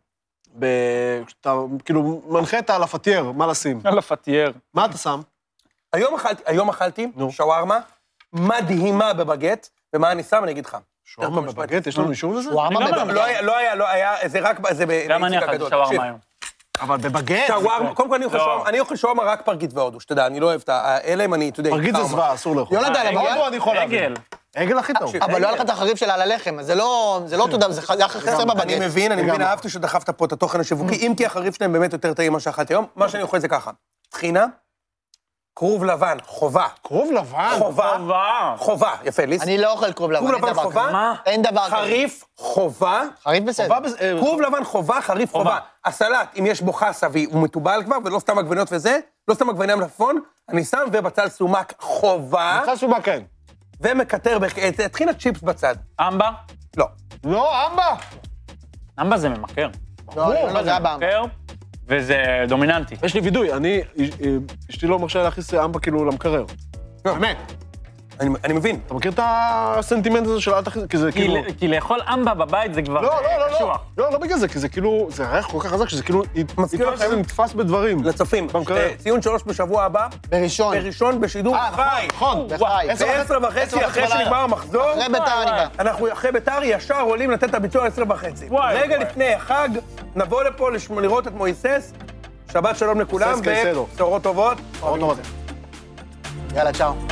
כשאתה כאילו מנחה את הלפתייר, מה לשים? על הפתייר. מה אתה שם? היום אכלתי שווארמה מדהימה בבגט, ומה אני שם, אני אגיד לך. שווארמה בבגט? יש לנו אישור לזה? שווארמה בבגט. לא היה, זה רק, זה גם אני באיציק אכלתי הגדול. שווארמה תקשיב, היום. אבל בבגט? שווארמה, קודם כל אני אוכל שווארמה רק פרגית והודו, שתדע, אני לא אוהב את האלה אם אני, אתה יודע, פרגית זה זוועה, אסור לאכול. יונתן, אבל הודו אני יכול להבין. עגל. עגל הכי טוב. אבל לא היה לך את החריף שלה על הלחם, אז זה לא תודה, זה היה חסר אני בבגט. מבין, אהבתי שדחפת פה את התוכן השיווקי, אם כי החריף שלהם באמת יותר טעים ממה שאכלתי היום, מה שאני אוכל זה ככה, טחינה, כרוב לבן, חובה. כרוב לבן? חובה, יפה, ליס. אני לא אוכל כרוב לבן, כרוב אין לבן דבר חובה, כזה. אין דבר כזה. חריף חובה, חריף בסדר. כרוב לבן חובה, חריף חובה. הסלט, אם יש בו חסה והוא מתובל כבר, ולא סתם עגבניות וזה, לא סתם עגבניה מלפפון, אני שם ובצל סומק חובה, בצל סומק כן. ומקטר, טחינת צ'יפס בצד. אמבה? לא. לא, אמבה! אמבה זה ממכר. לא, זה היה בעם. ממכר, וזה דומיננטי. יש לי וידוי, אשתי לא מרשה להכניס אמבה כאילו למקרר. באמת. אני מבין. אתה מכיר את הסנטימנט הזה של אל תכניס, כי זה כאילו... כי לאכול אמבה בבית זה כבר קשוח. לא בגלל זה, כי זה כאילו, זה ריח כל כך חזק, שזה כאילו, מזכיר לכם? זה נתפס בדברים. לצופים, במקרר. ציון 3 בשבוע הבא, בראשון. בשידור חי. נכון. בחי. ב-10:30 אחרי שנגמר המחזור, אחרי בית"ר אני בא. אנחנו אחרי בית"ר ישר עולים לתת את הביצוע 10:30. רגע לפני החג, נבוא לפה לראות את מויסס, שבת שלום לכולם, מויסס קייסדו. ובשורות טובות. מאוד טובות. יאללה, צ'או.